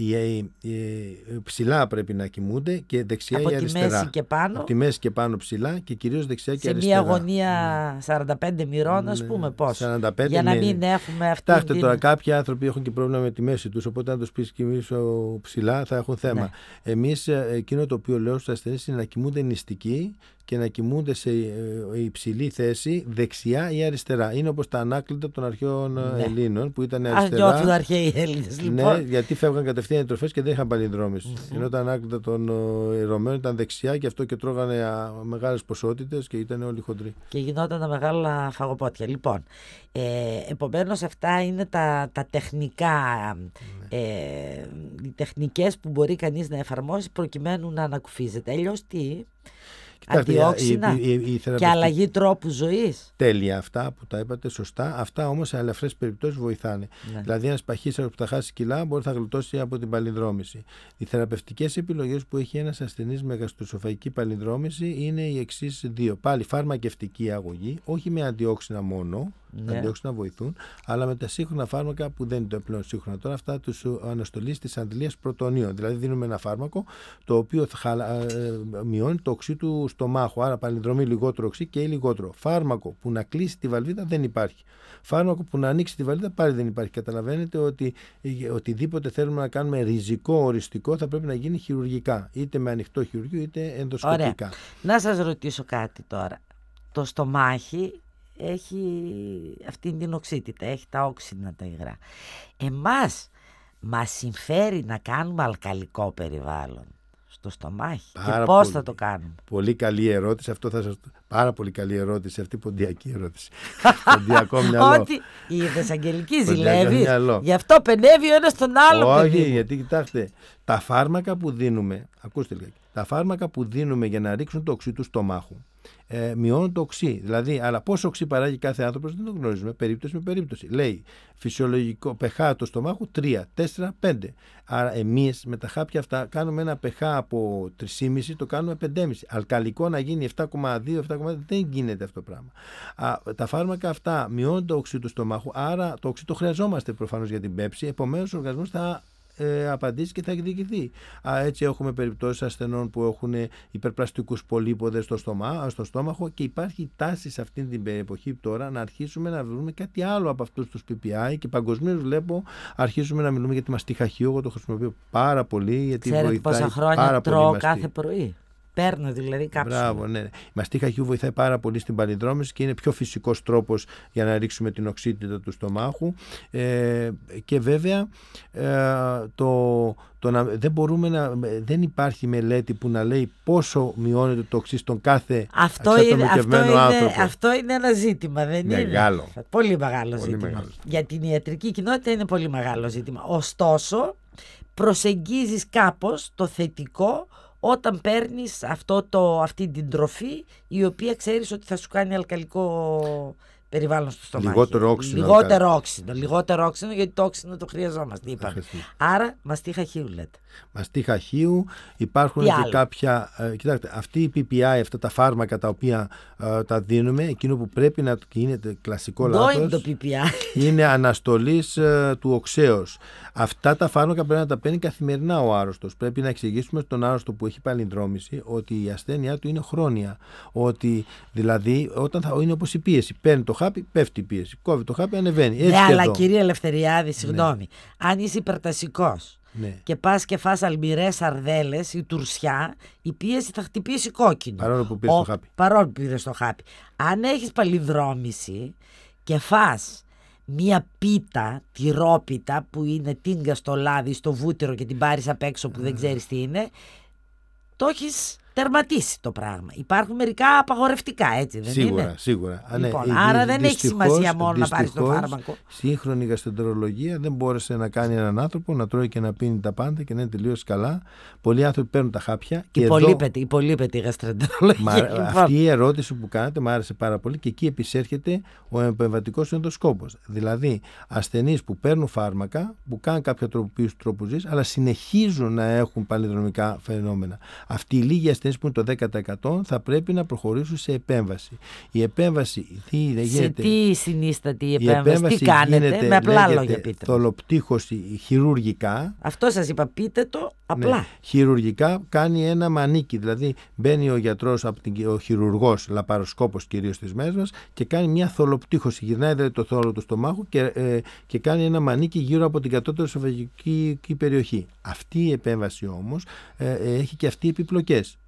[SPEAKER 2] ψηλά πρέπει να κοιμούνται και δεξιά
[SPEAKER 1] από
[SPEAKER 2] ή αριστερά.
[SPEAKER 1] Από τη μέση και πάνω.
[SPEAKER 2] Από τη μέση και πάνω ψηλά και κυρίως δεξιά και αριστερά.
[SPEAKER 1] Σε μια γωνία 45 μοιρών, ας πούμε, πώς.
[SPEAKER 2] 45,
[SPEAKER 1] για να μην έχουμε αυτή
[SPEAKER 2] Κοιτάξτε τώρα, κάποιοι άνθρωποι έχουν και πρόβλημα με τη μέση τους, οπότε αν τους πεις κοιμήσω ψηλά θα έχουν θέμα. Εμείς εκείνο το οποίο λέω στους ασθενείς είναι να κοιμούνται νηστικοί και να κοιμούνται σε υψηλή θέση δεξιά ή αριστερά. Είναι όπως τα ανάκλητα των αρχαίων Ελλήνων που ήταν αριστερά.
[SPEAKER 1] νιώθουν αρχαίοι Έλληνες, λοιπόν.
[SPEAKER 2] Ναι, γιατί φεύγαν κατευθείαν οι τροφές και δεν είχαν παλινδρόμηση. Ενώ τα ανάκλητα των Ρωμαίων ήταν δεξιά και αυτό και τρώγανε μεγάλες ποσότητες και ήταν όλοι χοντροί.
[SPEAKER 1] Και γινόταν τα μεγάλα φαγοπότια. Λοιπόν, επομένως αυτά είναι τα τεχνικά, οι τεχνικές που μπορεί κανείς να εφαρμόσει προκειμένου να ανακουφίζεται. Αλλιώς τι? Αντιόξινα και αλλαγή τρόπου ζωής.
[SPEAKER 2] Τέλεια αυτά που τα είπατε σωστά. Αυτά όμως σε ελαφρές περιπτώσεις βοηθάνε. Ναι. Δηλαδή, ένας παχύσαρκος που θα χάσει κιλά μπορεί να γλιτώσει από την παλινδρόμηση. Οι θεραπευτικές επιλογές που έχει ένας ασθενής με γαστροεσοφαγική παλινδρόμηση είναι οι εξής δύο. Πάλι φαρμακευτική αγωγή, όχι με αντιόξινα μόνο. Τα αντιόξινα βοηθούν, αλλά με τα σύγχρονα φάρμακα που δεν είναι πλέον σύγχρονα τώρα, αυτά τους αναστολής της αντλίας πρωτονίων. Δηλαδή, δίνουμε ένα φάρμακο το οποίο μειώνει το οξύ του στομάχου. Άρα, παλινδρομεί λιγότερο οξύ και ή λιγότερο. Φάρμακο που να κλείσει τη βαλβίδα δεν υπάρχει. Φάρμακο που να ανοίξει τη βαλβίδα πάλι δεν υπάρχει. Καταλαβαίνετε ότι οτιδήποτε θέλουμε να κάνουμε ριζικό, οριστικό, θα πρέπει να γίνει χειρουργικά. Είτε με ανοιχτό χειρουργείο, είτε ενδοσκοπικά.
[SPEAKER 1] Ωραία. Να σας ρωτήσω κάτι τώρα. Το στομάχι έχει αυτή την οξύτητα, έχει τα όξινα τα υγρά. Μας συμφέρει να κάνουμε αλκαλικό περιβάλλον στο στομάχι? Και πώς θα το κάνουμε?
[SPEAKER 2] Πολύ καλή ερώτηση. Πάρα πολύ καλή ερώτηση. Αυτή η ποντιακή ερώτηση. Ποντιακό μυαλό.
[SPEAKER 1] Ότι είδες, Αγγελική, ζηλεύεις. Γι' αυτό πενεύει ο ένας τον άλλο.
[SPEAKER 2] Όχι, γιατί κοιτάξτε, τα φάρμακα που δίνουμε, ακούστε λίγο, τα φάρμακα που δίνουμε για να ρίξουν το οξύ του στομάχου μειώνουν το οξύ. Δηλαδή, αλλά πόσο οξύ παράγει κάθε άνθρωπος δεν το γνωρίζουμε, περίπτωση με περίπτωση. Λέει φυσιολογικό pH του στομάχου 3, 4, 5. Άρα εμείς με τα χάπια αυτά κάνουμε ένα pH από 3,5, το κάνουμε 5,5. Αλκαλικό να γίνει 7,2, 7,2, δεν γίνεται αυτό το πράγμα. Τα φάρμακα αυτά μειώνουν το οξύ του στομάχου, άρα το οξύ το χρειαζόμαστε προφανώς για την πέψη, επομένως ο οργανισμός θα απαντήσει και θα εκδικηθεί. Έτσι έχουμε περιπτώσεις ασθενών που έχουν υπερπλαστικούς πολύποδες στο στόμαχο και υπάρχει τάση σε αυτή την εποχή τώρα να αρχίσουμε να βρούμε κάτι άλλο από αυτούς τους PPI και παγκοσμίως βλέπω αρχίσουμε να μιλούμε για τη μαστίχα χείου. Εγώ το χρησιμοποιώ πάρα πολύ γιατί
[SPEAKER 1] ξέρετε
[SPEAKER 2] βοηθάει
[SPEAKER 1] πόσα χρόνια τρώω κάθε πρωί? Παίρνω δηλαδή κάψουλα.
[SPEAKER 2] Μπράβο, ναι. Η μαστίχα χείου βοηθάει πάρα πολύ στην παλινδρόμηση και είναι πιο φυσικός τρόπος για να ρίξουμε την οξύτητα του στομάχου. Και βέβαια δεν υπάρχει μελέτη που να λέει πόσο μειώνεται το οξύ στον κάθε εξατομικευμένο άνθρωπο.
[SPEAKER 1] Αυτό είναι ένα ζήτημα, δεν
[SPEAKER 2] μεγάλο.
[SPEAKER 1] Είναι? Πολύ μεγάλο ζήτημα. Μεγάλο. Για την ιατρική κοινότητα είναι πολύ μεγάλο ζήτημα. Ωστόσο, προσεγγίζεις κάπως το θετικό όταν παίρνεις αυτή την τροφή η οποία ξέρεις ότι θα σου κάνει αλκαλικό περιβάλλον στο στομάχι. Λιγότερο όξινο γιατί το όξινο το χρειαζόμαστε, είπαμε. Άρα μαστίχα χείου λέτε.
[SPEAKER 2] Μαστίχα χείου, υπάρχουν και κάποια. Κοιτάξτε, αυτή η PPI, αυτά τα φάρμακα τα οποία τα δίνουμε, εκείνο που πρέπει να γίνεται κλασικό λάθος
[SPEAKER 1] το PPI.
[SPEAKER 2] είναι αναστολής του οξέως. Αυτά τα φάρμακα πρέπει να τα παίρνει καθημερινά ο άρρωστος. Πρέπει να εξηγήσουμε στον άρρωστο που έχει παλινδρόμηση ότι η ασθένειά του είναι χρόνια. Ότι δηλαδή όταν είναι όπως η πίεση. Παίρνει το χάπι, πέφτει η πίεση. Κόβει το χάπι, ανεβαίνει. Έτσι
[SPEAKER 1] αλλά κύριε Ελευθεριάδη, συγγνώμη, αν είσαι υπερτασικός και πας και φας αλμυρές σαρδέλες ή τουρσιά, η πίεση θα χτυπήσει κόκκινο.
[SPEAKER 2] Παρόλο που πήρες το χάπι.
[SPEAKER 1] Παρόλο που πήρες το χάπι. Αν έχεις παλινδρόμηση και φας μία πίτα, τυρόπιτα που είναι τίνγκα στο λάδι, στο βούτυρο και την πάρεις απ' έξω που δεν ξέρεις τι είναι, το έχεις τερματίσει το πράγμα. Υπάρχουν μερικά απαγορευτικά, έτσι δεν είναι?
[SPEAKER 2] Σίγουρα.
[SPEAKER 1] Λοιπόν, άρα δεν έχει σημασία μόνο να πάρεις το φάρμακο.
[SPEAKER 2] Σύγχρονη γαστρεντερολογία δεν μπόρεσε να κάνει έναν άνθρωπο να τρώει και να πίνει τα πάντα και να είναι τελείως καλά. Πολλοί άνθρωποι παίρνουν τα χάπια.
[SPEAKER 1] Υπολείπεται η γαστρεντερολογία.
[SPEAKER 2] Αυτή η ερώτηση που κάνατε μου άρεσε πάρα πολύ και εκεί επισέρχεται ο επεμβατικός ενδοσκόπος. Δηλαδή, ασθενείς που παίρνουν φάρμακα, που κάνουν κάποια τροποποίηση του τρόπου ζωής, αλλά συνεχίζουν να έχουν παλινδρομικά φαινόμενα. Αυτοί οι λίγοι ασθενείς που είναι το 10% θα πρέπει να προχωρήσουν σε επέμβαση. Η επέμβαση
[SPEAKER 1] σε τι συνίσταται η επέμβαση, τι κάνετε, με απλά λόγια πείτε.
[SPEAKER 2] Θολοπτύχωση χειρουργικά.
[SPEAKER 1] Αυτό σας είπα, πείτε το απλά.
[SPEAKER 2] Ναι, χειρουργικά κάνει ένα μανίκι, δηλαδή μπαίνει ο γιατρός, ο χειρουργός, λαπαροσκόπος κυρίως της μέρες μας και κάνει μια θολοπτύχωση, γυρνάει δηλαδή το θόλο του στομάχου και κάνει ένα μανίκι γύρω από την κατώτερη εσωφαγική περιοχή. Αυτή η επέμβαση όμως έχει και αυτή επιπλοκές.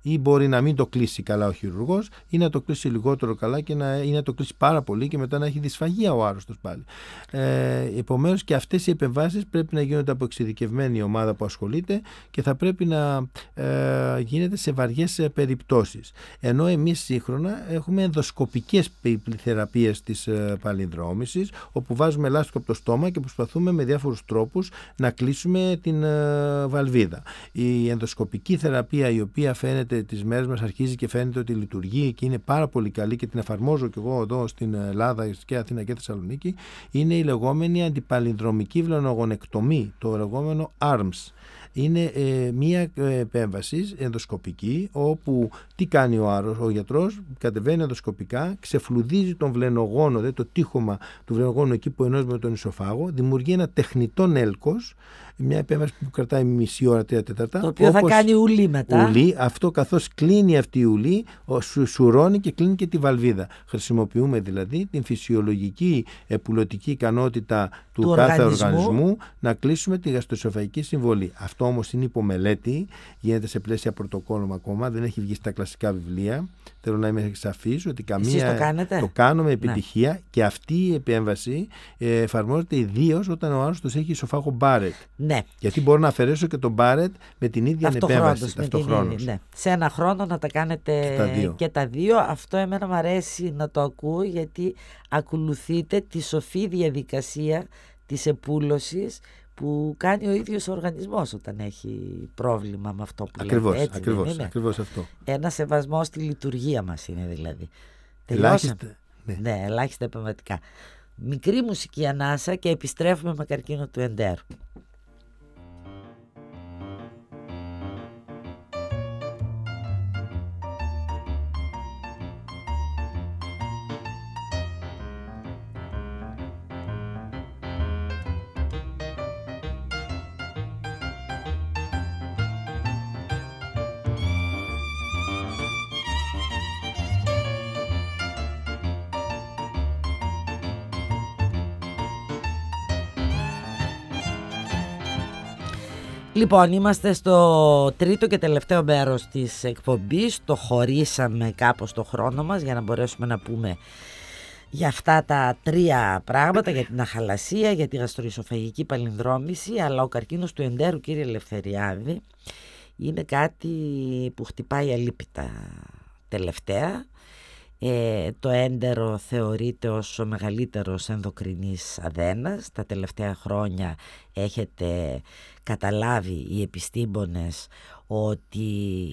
[SPEAKER 2] ή μπορεί να μην το κλείσει καλά ο χειρουργός ή να το κλείσει λιγότερο καλά ή να το κλείσει πάρα πολύ και μετά να έχει δυσφαγία ο άρρωστος πάλι. Επομένως και αυτές οι επεμβάσεις πρέπει να γίνονται από εξειδικευμένη ομάδα που ασχολείται και θα πρέπει να γίνεται σε βαριές περιπτώσεις. Ενώ εμείς σύγχρονα έχουμε ενδοσκοπικές θεραπείες της παλινδρόμησης, όπου βάζουμε ελάστικο από το στόμα και προσπαθούμε με διάφορους τρόπους να κλείσουμε την βαλβίδα. Η ενδοσκοπική θεραπεία, η οποία φαίνεται τις μέρες μας, αρχίζει και φαίνεται ότι λειτουργεί και είναι πάρα πολύ καλή και την εφαρμόζω και εγώ εδώ στην Ελλάδα και Αθήνα και Θεσσαλονίκη, είναι η λεγόμενη αντιπαλινδρομική βλενογονεκτομή, το λεγόμενο ARMS. Είναι μία επέμβαση ενδοσκοπική, όπου τι κάνει ο γιατρός? Κατεβαίνει ενδοσκοπικά, ξεφλουδίζει τον βλενογόνο, δηλαδή το τείχομα του βλενογόνου εκεί που ενώνει με τον ισοφάγο, δημιουργεί ένα τεχνητό νέλκος, μια επέμβαση που κρατάει μισή ώρα, 3 τέταρτα.
[SPEAKER 1] Το οποίο θα κάνει ουλή μετά.
[SPEAKER 2] Ουλή, αυτό καθώς κλείνει αυτή η ουλή, σουρώνει και κλείνει και τη βαλβίδα. Χρησιμοποιούμε δηλαδή την φυσιολογική επουλωτική ικανότητα του κάθε οργανισμού να κλείσουμε τη γαστροεσοφαγική συμβολή. Αυτό όμως είναι υπομελέτη, γίνεται σε πλαίσια πρωτοκόλλου ακόμα, δεν έχει βγει στα κλασικά βιβλία. Θέλω να είμαι σαφής ότι το κάνω με επιτυχία, ναι. Και αυτή η επέμβαση εφαρμόζεται ιδίως όταν ο άρρωστος έχει ισοφάγο Μπάρετ.
[SPEAKER 1] Ναι.
[SPEAKER 2] Γιατί μπορώ να αφαιρέσω και τον Μπάρετ με την ίδια επέμβαση. Ταυτοχρόνως.
[SPEAKER 1] Ναι. Σε ένα χρόνο να τα κάνετε και τα δύο. Αυτό εμένα μου αρέσει να το ακούω, γιατί ακολουθείτε τη σοφή διαδικασία της επούλωσης που κάνει ο ίδιος ο οργανισμός όταν έχει πρόβλημα με αυτό που λέτε.
[SPEAKER 2] Ακριβώς αυτό.
[SPEAKER 1] Ένα σεβασμό στη λειτουργία μας είναι δηλαδή. Ελάχιστα επεμβατικά. Μικρή μουσική ανάσα και επιστρέφουμε με καρκίνο του εντέρου. Λοιπόν, είμαστε στο τρίτο και τελευταίο μέρος της εκπομπής. Το χωρίσαμε κάπως το χρόνο μας για να μπορέσουμε να πούμε για αυτά τα 3 πράγματα, για την αχαλασία, για τη γαστροϊσοφαγική παλινδρόμηση, αλλά ο καρκίνος του εντέρου, κύριε Ελευθεριάδη, είναι κάτι που χτυπάει αλίπητα τελευταία. Το έντερο θεωρείται ως ο μεγαλύτερος ενδοκρινής αδένας. Τα τελευταία χρόνια έχετε καταλάβει οι επιστήμονες ότι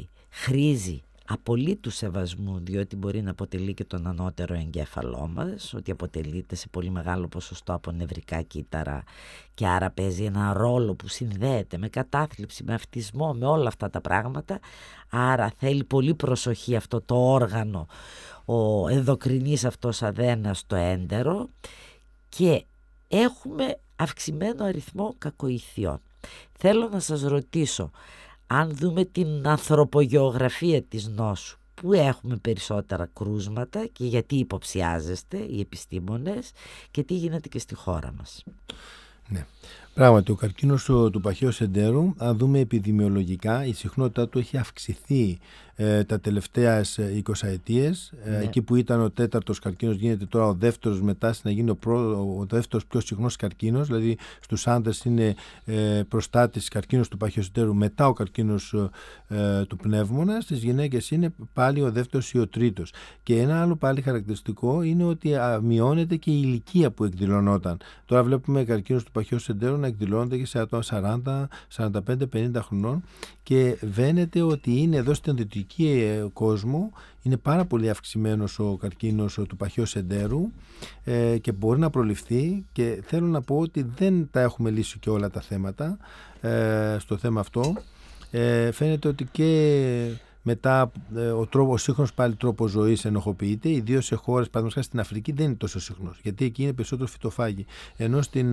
[SPEAKER 1] χρήζει απολύτου σεβασμού, διότι μπορεί να αποτελεί και τον ανώτερο εγκέφαλό μας, ότι αποτελείται σε πολύ μεγάλο ποσοστό από νευρικά κύτταρα και άρα παίζει ένα ρόλο που συνδέεται με κατάθλιψη, με αυτισμό, με όλα αυτά τα πράγματα. Άρα θέλει πολύ προσοχή αυτό το όργανο, ο ενδοκρινής αυτός αδένας στο έντερο, και έχουμε αυξημένο αριθμό κακοηθιών. Θέλω να σας ρωτήσω, αν δούμε την ανθρωπογεωγραφία της νόσου, πού έχουμε περισσότερα κρούσματα και γιατί υποψιάζεστε οι επιστήμονες και τι γίνεται και στη χώρα μας?
[SPEAKER 2] Ναι. Πράγματι, ο καρκίνος του παχαίου εντέρου, αν δούμε επιδημιολογικά, η συχνότητά του έχει αυξηθεί τα τελευταία 20 ετίες.
[SPEAKER 1] Ναι.
[SPEAKER 2] Εκεί που ήταν ο 4ος καρκίνος, γίνεται τώρα ο 2ος, μετά να γίνει ο 2ος πιο συχνός καρκίνος. Δηλαδή στους άντρες είναι προστάτης καρκίνος του παχαίου εντέρου, μετά ο καρκίνος του πνεύμονα. Στις γυναίκες είναι πάλι ο 2ος ή ο 3ος. Και ένα άλλο πάλι χαρακτηριστικό είναι ότι μειώνεται και η ηλικία που εκδηλωνόταν. Τώρα βλέπουμε καρκίνος του παχαίου εντέρου να εκδηλώνεται και σε άτομα 40, 45, 50 χρονών, και βαίνεται ότι είναι εδώ στην δυτική κόσμο, είναι πάρα πολύ αυξημένος ο καρκίνος του παχαίου εντέρου και μπορεί να προληφθεί, και θέλω να πω ότι δεν τα έχουμε λύσει και όλα τα θέματα στο θέμα αυτό. Φαίνεται ότι και μετά ο σύγχρονος πάλι τρόπος ζωής ενοχοποιείται, ιδίως σε χώρες, παραδείγματος στην Αφρική δεν είναι τόσο συχνός, γιατί εκεί είναι περισσότερο φυτοφάγοι. Ενώ στην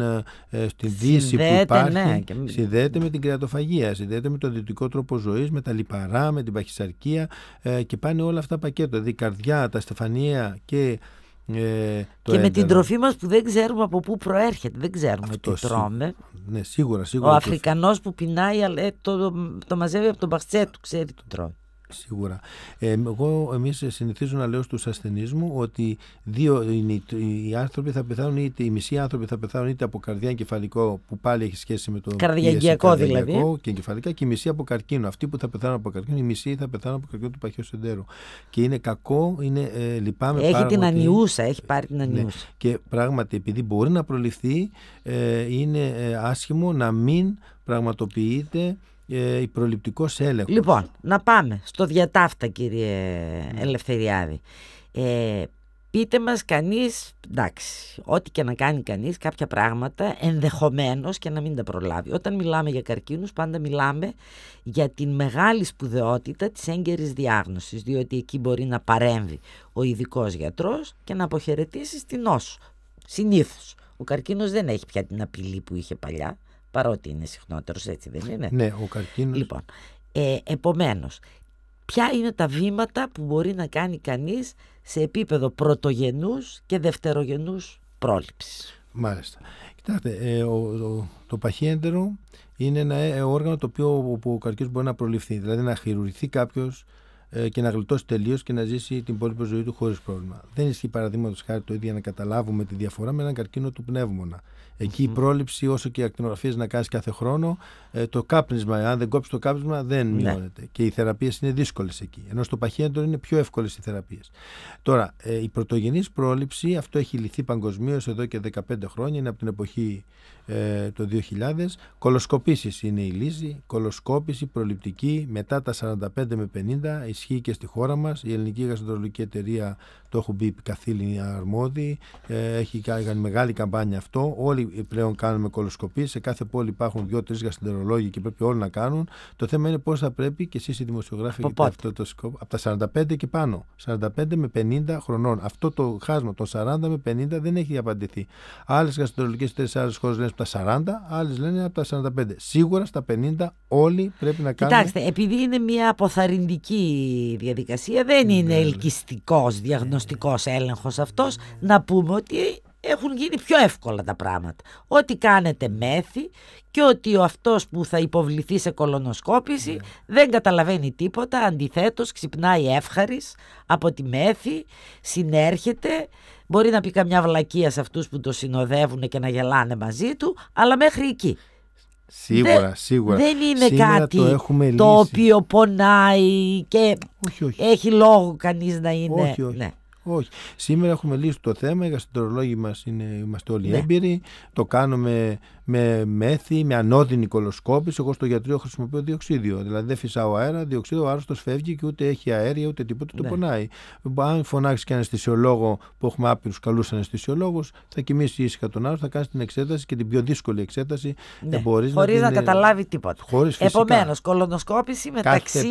[SPEAKER 2] Δύση που υπάρχει, συνδέεται με την κρεατοφαγία, συνδέεται με τον δυτικό τρόπο ζωής, με τα λιπαρά, με την παχυσαρκία, και πάνε όλα αυτά πακέτο. Δηλαδή η καρδιά, τα στεφανία και
[SPEAKER 1] με την τροφή μας που δεν ξέρουμε από πού προέρχεται, δεν ξέρουμε τι τρώμε.
[SPEAKER 2] Ναι, σίγουρα.
[SPEAKER 1] Ο Αφρικανός που πεινάει το μαζεύει από τον μπαχτσέ του, ξέρει τι τρώει.
[SPEAKER 2] Σίγουρα. Εμείς συνηθίζω να λέω στους ασθενείς μου ότι οι άνθρωποι θα πεθάνουν, οι μισοί άνθρωποι θα πεθάνουν είτε από καρδιά εγκεφαλικό, που πάλι έχει σχέση με το
[SPEAKER 1] καρδιαγγειακό δηλαδή,
[SPEAKER 2] και εγκεφαλικά, και οι μισοί από καρκίνο. Αυτοί που θα πεθάνουν από καρκίνο, οι μισοί θα πεθάνουν από καρκίνο του παχαίου σεντέρου. Και είναι κακό, λυπάμαι πάρα πολύ.
[SPEAKER 1] Έχει την ανιούσα, έχει πάρει την ανιούσα.
[SPEAKER 2] Ναι. Και πράγματι, επειδή μπορεί να προληφθεί, είναι άσχημο να μην πραγματοποιείται η προληπτικός έλεγχος.
[SPEAKER 1] Λοιπόν, να πάμε στο διατάφτα, κύριε Ελευθεριάδη. Πείτε μας κανείς, εντάξει, ό,τι και να κάνει κανείς, κάποια πράγματα ενδεχομένως και να μην τα προλάβει. Όταν μιλάμε για καρκίνους, πάντα μιλάμε για την μεγάλη σπουδαιότητα της έγκαιρης διάγνωσης, διότι εκεί μπορεί να παρέμβει ο ειδικός γιατρός και να αποχαιρετήσει την νόσο. Συνήθως. Ο καρκίνος δεν έχει πια την απειλή που είχε παλιά, παρότι είναι συχνότερος, έτσι δεν είναι?
[SPEAKER 2] Ναι, ο καρκίνος.
[SPEAKER 1] Λοιπόν, επομένως, ποια είναι τα βήματα που μπορεί να κάνει κανείς σε επίπεδο πρωτογενούς και δευτερογενούς πρόληψης?
[SPEAKER 2] Μάλιστα. Κοιτάξτε, το παχύεντερο είναι ένα όργανο το οποίο όπου ο καρκίνος μπορεί να προληφθεί. Δηλαδή να χειρουργηθεί κάποιος και να γλιτώσει τελείως και να ζήσει την υπόλοιπη ζωή του χωρίς πρόβλημα. Δεν ισχύει, παραδείγματος χάρη, το ίδιο, για να καταλάβουμε τη διαφορά με έναν καρκίνο του πνεύμονα. Εκεί η πρόληψη, όσο και οι ακτινογραφίες να κάνεις κάθε χρόνο, το κάπνισμα, αν δεν κόψεις το κάπνισμα, δεν μειώνεται. Και οι θεραπείες είναι δύσκολες εκεί. Ενώ στο παχύεντερο είναι πιο εύκολες οι θεραπείες. Τώρα, η πρωτογενής πρόληψη, αυτό έχει λυθεί παγκοσμίως εδώ και 15 χρόνια, είναι από την εποχή το 2000. Κολοσκοπήσεις είναι η λύση. Κολοσκόπηση προληπτική μετά τα 45 με 50. Ισχύει και στη χώρα μας. Η Ελληνική Γαστρολογική Εταιρεία, το έχουν μπει καθήλυν αρμόδιοι. Έχει κάνει μεγάλη καμπάνια αυτό. Όλοι πλέον κάνουμε κολοσκοπήσεις. Σε κάθε πόλη υπάρχουν 2-3 γαστρολόγοι και πρέπει όλοι να κάνουν. Το θέμα είναι πώς θα πρέπει, και εσείς οι δημοσιογράφοι, αυτό το σκοπό, από τα 45 και πάνω. 45 με 50 χρονών. Αυτό το χάσμα των 40 με 50 δεν έχει απαντηθεί. Άλλες γαστρολογικές εταιρείες, άλλες χώρες λένε από τα 40, άλλες λένε από τα 45. Σίγουρα στα 50 όλοι πρέπει να κάνουν.
[SPEAKER 1] Κοιτάξτε, επειδή είναι μια αποθαρρυντική διαδικασία, δεν είναι ελκυστικός διαγνωστικός έλεγχος αυτός, να πούμε ότι έχουν γίνει πιο εύκολα τα πράγματα. Ότι κάνετε μέθη και ότι αυτός που θα υποβληθεί σε κολονοσκόπηση δεν καταλαβαίνει τίποτα, αντιθέτως ξυπνάει εύχαρης από τη μέθη, συνέρχεται, μπορεί να πει καμιά βλακεία σε αυτούς που το συνοδεύουν και να γελάνε μαζί του, αλλά μέχρι εκεί.
[SPEAKER 2] Σίγουρα.
[SPEAKER 1] Δεν είναι
[SPEAKER 2] σήμερα
[SPEAKER 1] κάτι το οποίο πονάει και
[SPEAKER 2] όχι.
[SPEAKER 1] έχει λόγο κανείς να είναι.
[SPEAKER 2] Όχι.
[SPEAKER 1] Ναι.
[SPEAKER 2] Όχι. Σήμερα έχουμε λύσει το θέμα. Οι γαστρολόγοι μας είμαστε όλοι έμπειροι. Το κάνουμε με μέθη, με ανώδυνη κολοσκόπηση. Εγώ στο γιατρείο χρησιμοποιώ διοξίδιο. Δηλαδή δεν φυσάω αέρα, διοξίδιο, ο άρρωστος φεύγει και ούτε έχει αέρια ούτε τίποτα, το πονάει. Αν φωνάξει και αναισθησιολόγο, που έχουμε άπειρους καλούς αναισθησιολόγους, θα κοιμήσει ήσυχα τον άρρωστο, θα κάνει την εξέταση και την πιο δύσκολη εξέταση.
[SPEAKER 1] Χωρίς να καταλάβει τίποτα.
[SPEAKER 2] Επομένως,
[SPEAKER 1] κολονοσκόπηση μεταξύ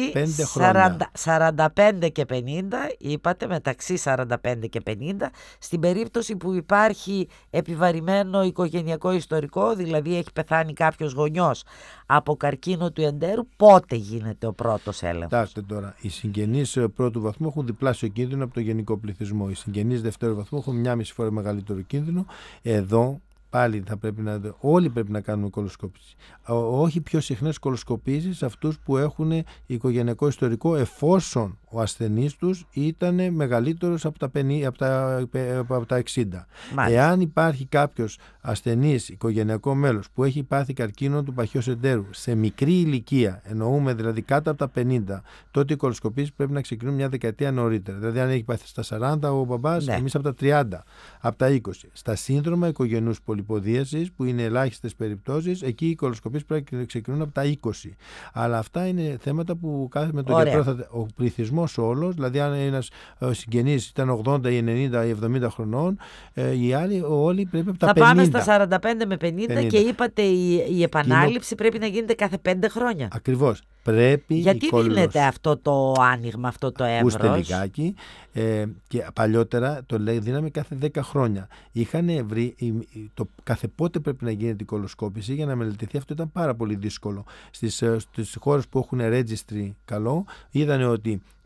[SPEAKER 1] 45 και 50, είπατε μεταξύ 45 και 50, στην περίπτωση που υπάρχει επιβαρημένο οικογενειακό ιστορικό, δηλαδή έχει πεθάνει κάποιος γονιός από καρκίνο του εντέρου, πότε γίνεται ο πρώτος έλεγχος?
[SPEAKER 2] Κοιτάξτε τώρα, οι συγγενείς πρώτου βαθμού έχουν διπλάσιο κίνδυνο από το γενικό πληθυσμό. Οι συγγενείς δευτέρου βαθμού έχουν 1,5 φορά μεγαλύτερο κίνδυνο. Εδώ πάλι όλοι πρέπει να κάνουμε κολοσκόπηση. Όχι πιο συχνές κολοσκοπήσεις σε αυτούς που έχουν οικογενειακό ιστορικό, εφόσον ο ασθενής τους ήταν μεγαλύτερος από τα 60. Εάν υπάρχει κάποιος ασθενής οικογενειακό μέλος που έχει πάθει καρκίνο του παχαίου εντέρου σε μικρή ηλικία, εννοούμε δηλαδή κάτω από τα 50, τότε οι κολοσκοπήσεις πρέπει να ξεκινούν μια δεκαετία νωρίτερα. Δηλαδή αν έχει πάθει στα 40 ο μπαμπάς, εμείς από τα 30, από τα 20. Στα σύνδρομα οικογενούς πολυποδίασης, που είναι ελάχιστες περιπτώσεις, εκεί οι κολοσκοπήσεις πρέπει να ξεκινούν από τα 20. Αλλά αυτά είναι θέματα που κάθε με τον γιατρό ο πληθυσμός όλος, δηλαδή αν ένας συγγενής ήταν 80 ή 90 ή 70 χρονών, οι άλλοι όλοι πρέπει από τα 50.
[SPEAKER 1] Θα πάμε στα 45 με 50 και είπατε η επανάληψη πρέπει να γίνεται κάθε 5 χρόνια.
[SPEAKER 2] Ακριβώς. Πρέπει.
[SPEAKER 1] Γιατί δίνεται αυτό το άνοιγμα, αυτό το εύρος?
[SPEAKER 2] Ακούστε λιγάκι. Και παλιότερα το δίναμε κάθε 10 χρόνια. Είχαν βρει το κάθε πότε πρέπει να γίνεται η κολοσκόπηση για να μελετηθεί. Αυτό ήταν πάρα πολύ δύσκολο. Στις χώρες που έχουν registry καλό, είδανε ότι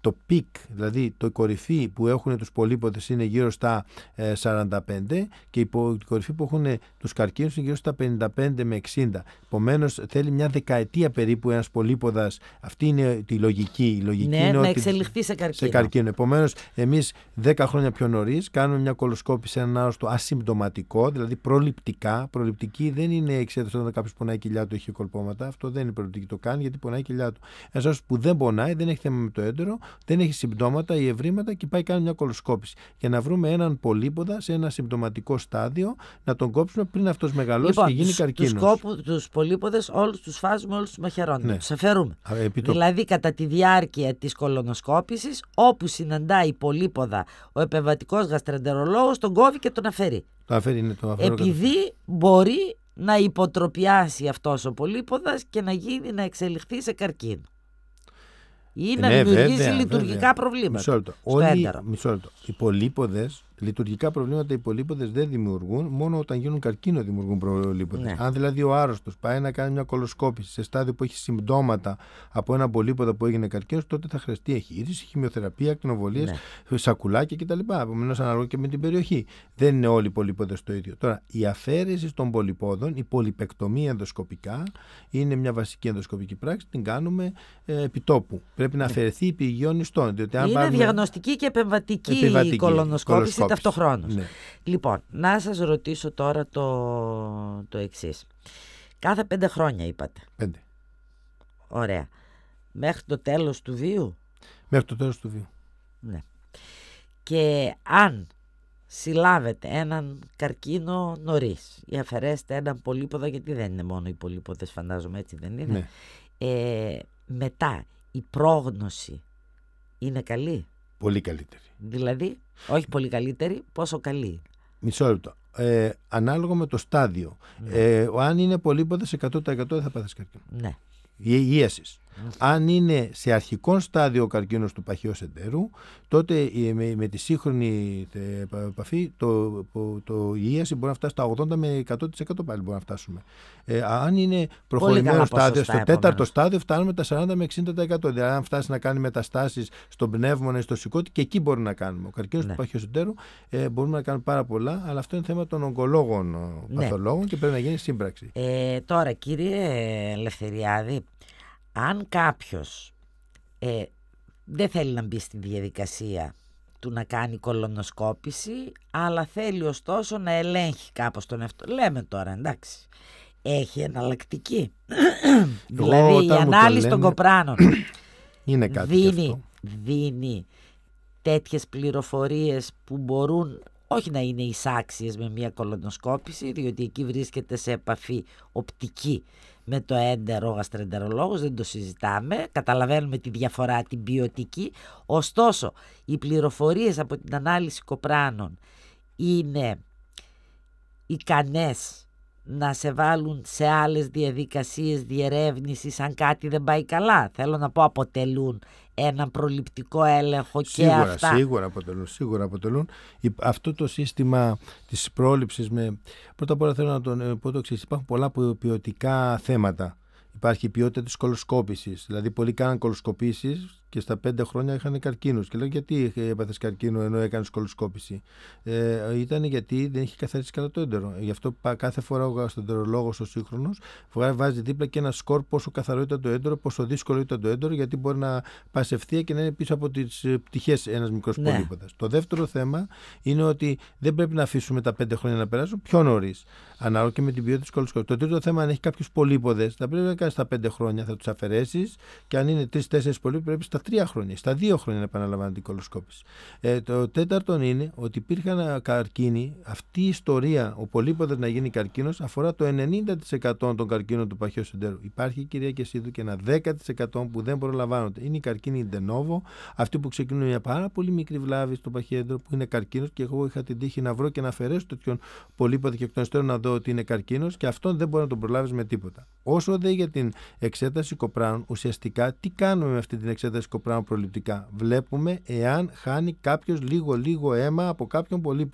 [SPEAKER 2] το πικ, δηλαδή το κορυφή που έχουν τους πολύποδες είναι γύρω στα 45 και η κορυφή που έχουν τους καρκίνους είναι γύρω στα 55 με 60. Επομένως θέλει μια δεκαετία περίπου ένας πολύποδας. Αυτή είναι τη λογική. Η λογική
[SPEAKER 1] ναι,
[SPEAKER 2] είναι
[SPEAKER 1] να
[SPEAKER 2] ότι
[SPEAKER 1] εξελιχθεί σε καρκίνο.
[SPEAKER 2] Επομένως εμείς 10 χρόνια πιο νωρίς κάνουμε μια κολοσκόπηση σε έναν άρρωστο ασυμπτωματικό, δηλαδή προληπτικά. Προληπτική δεν είναι εξέταση όταν κάποιος πονάει η κοιλιά του, έχει κολπώματα. Αυτό δεν είναι προληπτική, το κάνει γιατί πονάει η κοιλιά του. Ένας άρρωστος που δεν πονάει, δεν έχει θέμα με το έντερο, δεν έχει συμπτώματα ή ευρήματα και πάει κάνει μια κολοσκόπηση. Για να βρούμε έναν πολύποδα σε ένα συμπτωματικό στάδιο, να τον κόψουμε πριν αυτός μεγαλώσει και γίνει καρκίνος.
[SPEAKER 1] Τους πολύποδες όλους τους φάζουμε, όλους τους μαχαιρώνουμε.
[SPEAKER 2] Ναι.
[SPEAKER 1] Τους αφαιρούμε. Δηλαδή κατά τη διάρκεια της κολονοσκόπησης, όπου συναντάει πολύποδα ο επεμβατικός γαστρεντερολόγος, τον κόβει και τον αφαιρεί. Επειδή μπορεί να υποτροπιάσει αυτός ο πολύποδας και να εξελιχθεί σε καρκίνο. Ή να δημιουργήσει λειτουργικά προβλήματα.
[SPEAKER 2] Μισό λεπτό. Οι πολύποδες, λειτουργικά προβλήματα οι πολύποδες δεν δημιουργούν, μόνο όταν γίνουν καρκίνο δημιουργούν πολύποδες. Ναι. Αν δηλαδή ο άρρωστος πάει να κάνει μια κολοσκόπηση σε στάδιο που έχει συμπτώματα από ένα πολύποδα που έγινε καρκίνος, τότε θα χρειαστεί εχείριση, χημειοθεραπεία, ακτινοβολίες, σακουλάκια κτλ. Επομένως ανάλογα και με την περιοχή. Δεν είναι όλοι οι πολύποδες το ίδιο. Τώρα, η αφαίρεση των πολυπόδων, η πολυπεκτομία ενδοσκοπικά, είναι μια βασική ενδοσκοπική πράξη, την κάνουμε επιτόπου. Πρέπει να αφαιρεθεί η πηγιών ιστών.
[SPEAKER 1] Είναι διαγνωστική και επεμβατική κολονοσκόπηση ταυτοχρόνως. Ναι. Λοιπόν, να σας ρωτήσω τώρα το εξής. Κάθε 5 χρόνια είπατε.
[SPEAKER 2] 5.
[SPEAKER 1] Ωραία. Μέχρι το τέλος του βίου.
[SPEAKER 2] Μέχρι το τέλος του βίου.
[SPEAKER 1] Ναι. Και αν συλλάβετε έναν καρκίνο νωρίς ή αφαιρέσετε έναν πολύποδα, γιατί δεν είναι μόνο οι πολύποδες, φαντάζομαι, έτσι δεν είναι. Ναι. Μετά η πρόγνωση είναι καλή.
[SPEAKER 2] Πολύ καλύτερη.
[SPEAKER 1] Δηλαδή, όχι πολύ καλύτερη, πόσο καλή?
[SPEAKER 2] Μισό λεπτό. Ανάλογα με το στάδιο. Ναι. Αν είναι πολύποδες 100% δεν θα πάθεις καρκίνο.
[SPEAKER 1] Ναι.
[SPEAKER 2] Ίασης. Αν είναι σε αρχικό στάδιο ο καρκίνος του παχαίου εντέρου, τότε με τη σύγχρονη επαφή η ίαση μπορεί να φτάσει στα 80 με 100% πάλι μπορεί να φτάσουμε. Αν είναι προχωρημένο στάδιο, στο τέταρτο στάδιο φτάνουμε τα 40 με 60%. Δηλαδή αν φτάσει να κάνει μεταστάσεις στον πνεύμονα ή στο σηκώτη, και εκεί μπορεί να κάνουμε. Ο καρκίνος του παχαίου εντέρου μπορούμε να κάνουμε πάρα πολλά, αλλά αυτό είναι θέμα των ογκολόγων παθολόγων και πρέπει να γίνει σύμπραξη.
[SPEAKER 1] Τώρα, κύριε Ελευθεριάδη, αν κάποιος δεν θέλει να μπει στη διαδικασία του να κάνει κολονοσκόπηση, αλλά θέλει ωστόσο να ελέγχει κάπως τον εαυτό, λέμε τώρα, εντάξει, έχει εναλλακτική. Δηλαδή η ανάλυση των κοπράνων
[SPEAKER 2] είναι κάτι
[SPEAKER 1] δίνει τέτοιες πληροφορίες που μπορούν όχι να είναι εισάξιες με μια κολονοσκόπηση, διότι εκεί βρίσκεται σε επαφή οπτική με το έντερο γαστρεντερολόγος, δεν το συζητάμε, καταλαβαίνουμε τη διαφορά, την ποιοτική. Ωστόσο, οι πληροφορίες από την ανάλυση κοπράνων είναι ικανές να σε βάλουν σε άλλες διαδικασίες διερεύνησης αν κάτι δεν πάει καλά. Θέλω να πω, αποτελούν έναν προληπτικό έλεγχο και αυτά.
[SPEAKER 2] Σίγουρα αποτελούν. Αυτό το σύστημα της πρόληψης πρώτα απ' όλα θέλω να πω το εξής. Υπάρχουν πολλά ποιοτικά θέματα. Υπάρχει η ποιότητα της κολοσκόπησης. Δηλαδή, πολλοί κάναν κολοσκοπήσεις και στα 5 χρόνια είχαν καρκίνους. Και λέω, γιατί έπαθες καρκίνο ενώ έκανες κολοσκόπηση? Ήταν γιατί δεν είχε καθαρίσει καλά το έντερο. Γι' αυτό κάθε φορά ο γαστρεντερολόγος ο σύγχρονος βάζει δίπλα και ένα σκορ πόσο καθαρό ήταν το έντερο, πόσο δύσκολο ήταν το έντερο, γιατί μπορεί να πας ευθεία και να είναι πίσω από τις πτυχές ένας μικρός πολύποδας. Το δεύτερο θέμα είναι ότι δεν πρέπει να αφήσουμε τα 5 χρόνια να περάσουν πιο νωρίς. Ανάλογα και με την ποιότητα της κολοσκόπησης. Το τρίτο θέμα, αν έχει κάποιους πολύποδες, θα πρέπει να κάνεις τα 5 χρόνια, θα τους αφαιρέσεις, και αν είναι 3-4 πολύποδες, πρέπει στα 3 χρόνια, στα 2 χρόνια να επαναλαμβάνει την κολοσκόπηση. Το τέταρτο είναι ότι υπήρχαν καρκίνοι. Αυτή η ιστορία, ο πολύποδας να γίνει καρκίνος, αφορά το 90% των καρκίνων του παχαίου εντέρου. Υπάρχει, κυρία Κεσίδου, και ένα 10% που δεν προλαμβάνονται. Είναι οι καρκίνοι de novo, αυτοί που ξεκινούν μια πάρα πολύ μικρή βλάβη στο παχαίο έντερο που είναι καρκίνος, και εγώ είχα την τύχη να βρω και να αφαιρέσω τέτοιον πολύποδα και εκ των υστέρων να δω ότι είναι καρκίνος, και αυτόν δεν μπορεί να τον προλάβεις με τίποτα. Όσο δε για την εξέταση κοπράνων, ουσιαστικά τι κάνουμε με αυτή την εξέταση κοπράνων προληπτικά? Βλέπουμε εάν χάνει κάποιος λίγο αίμα από κάποιον πολύποδα.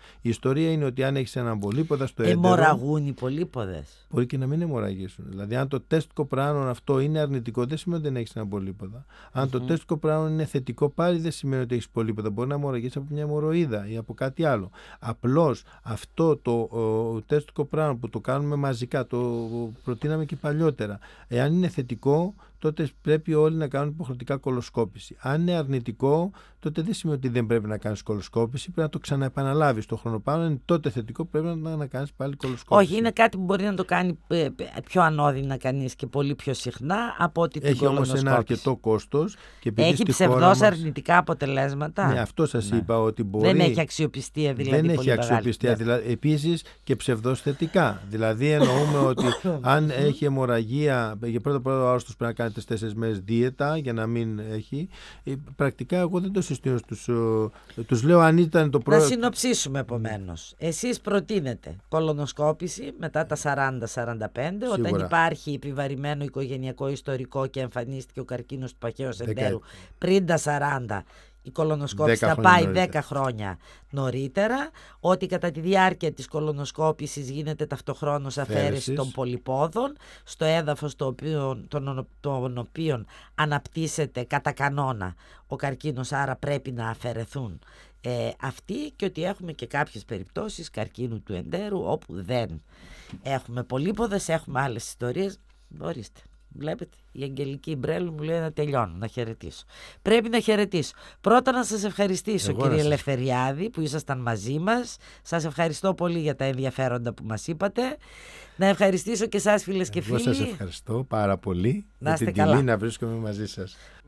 [SPEAKER 2] Η ιστορία είναι ότι αν έχεις έναν πολύποδα στο έντερο.
[SPEAKER 1] Αιμορραγούν οι πολύποδες.
[SPEAKER 2] Μπορεί και να μην αιμορραγήσουν. Δηλαδή, αν το τεστ κοπράνων αυτό είναι αρνητικό, δεν σημαίνει ότι δεν έχεις έναν πολύποδα. Αν το τεστ κοπράνων είναι θετικό, πάλι δεν σημαίνει ότι έχεις πολύποδα. Μπορεί να αιμορραγήσει από μια αιμορροίδα ή από κάτι άλλο. Απλώς αυτό το τεστ κοπράνων που το κάνουμε μαζικά, το προτείναμε και παλιότερα. Εάν είναι θετικό, τότε πρέπει όλοι να κάνουν υποχρεωτικά κολοσκόπηση. Αν είναι αρνητικό, τότε δεν σημαίνει ότι δεν πρέπει να κάνεις κολοσκόπηση, πρέπει να το ξαναεπαναλάβεις το χρονοπάνω. Είναι τότε θετικό, πρέπει να κάνεις πάλι κολοσκόπηση.
[SPEAKER 1] Όχι, είναι κάτι που μπορεί να το κάνει πιο ανώδυνα κανείς και πολύ πιο συχνά από ότι την
[SPEAKER 2] κολοσκόπηση. Έχει όμως ένα αρκετό κόστος.
[SPEAKER 1] Έχει ψευδώς αρνητικά αποτελέσματα.
[SPEAKER 2] Ναι, αυτό σας είπα ότι μπορεί.
[SPEAKER 1] Δεν έχει αξιοπιστία δηλαδή.
[SPEAKER 2] Δεν έχει αξιοπιστία. Δηλαδή, επίσης και ψευδώς θετικά. Δηλαδή εννοούμε ότι αν έχει αιμορραγία, για πρώτα ο άρρωστος πρέπει να κάνει 4 μέρες δίαιτα για να μην έχει. Πρακτικά εγώ δεν το συστήνω τους λέω αν ήταν το πρώτο.
[SPEAKER 1] Να συνοψίσουμε επομένως. Εσείς προτείνετε κολονοσκόπηση μετά τα 40-45 όταν υπάρχει επιβαρημένο οικογενειακό ιστορικό και εμφανίστηκε ο καρκίνος του παχαίου εντέρου πριν τα 40. Η κολονοσκόπηση θα πάει 10 χρόνια νωρίτερα, ότι κατά τη διάρκεια της κολονοσκόπησης γίνεται ταυτοχρόνως αφαίρεση των πολυπόδων στο έδαφος των οποίων αναπτύσσεται κατά κανόνα ο καρκίνος, άρα πρέπει να αφαιρεθούν αυτοί, και ότι έχουμε και κάποιες περιπτώσεις καρκίνου του εντέρου όπου δεν έχουμε πολύποδες, έχουμε άλλες ιστορίες. Ορίστε. Βλέπετε, η Αγγελική Μπρέλου μου λέει να τελειώνω, να χαιρετήσω. Πρέπει να χαιρετήσω. Πρώτα να σας ευχαριστήσω, κύριε Ελευθεριάδη, που ήσασταν μαζί μας. Σας ευχαριστώ πολύ για τα ενδιαφέροντα που μας είπατε. Να ευχαριστήσω και εσάς, φίλες και φίλοι.
[SPEAKER 2] Εγώ σας ευχαριστώ πάρα πολύ
[SPEAKER 1] να
[SPEAKER 2] για την
[SPEAKER 1] καλά.
[SPEAKER 2] τιμή να βρίσκομαι μαζί σας.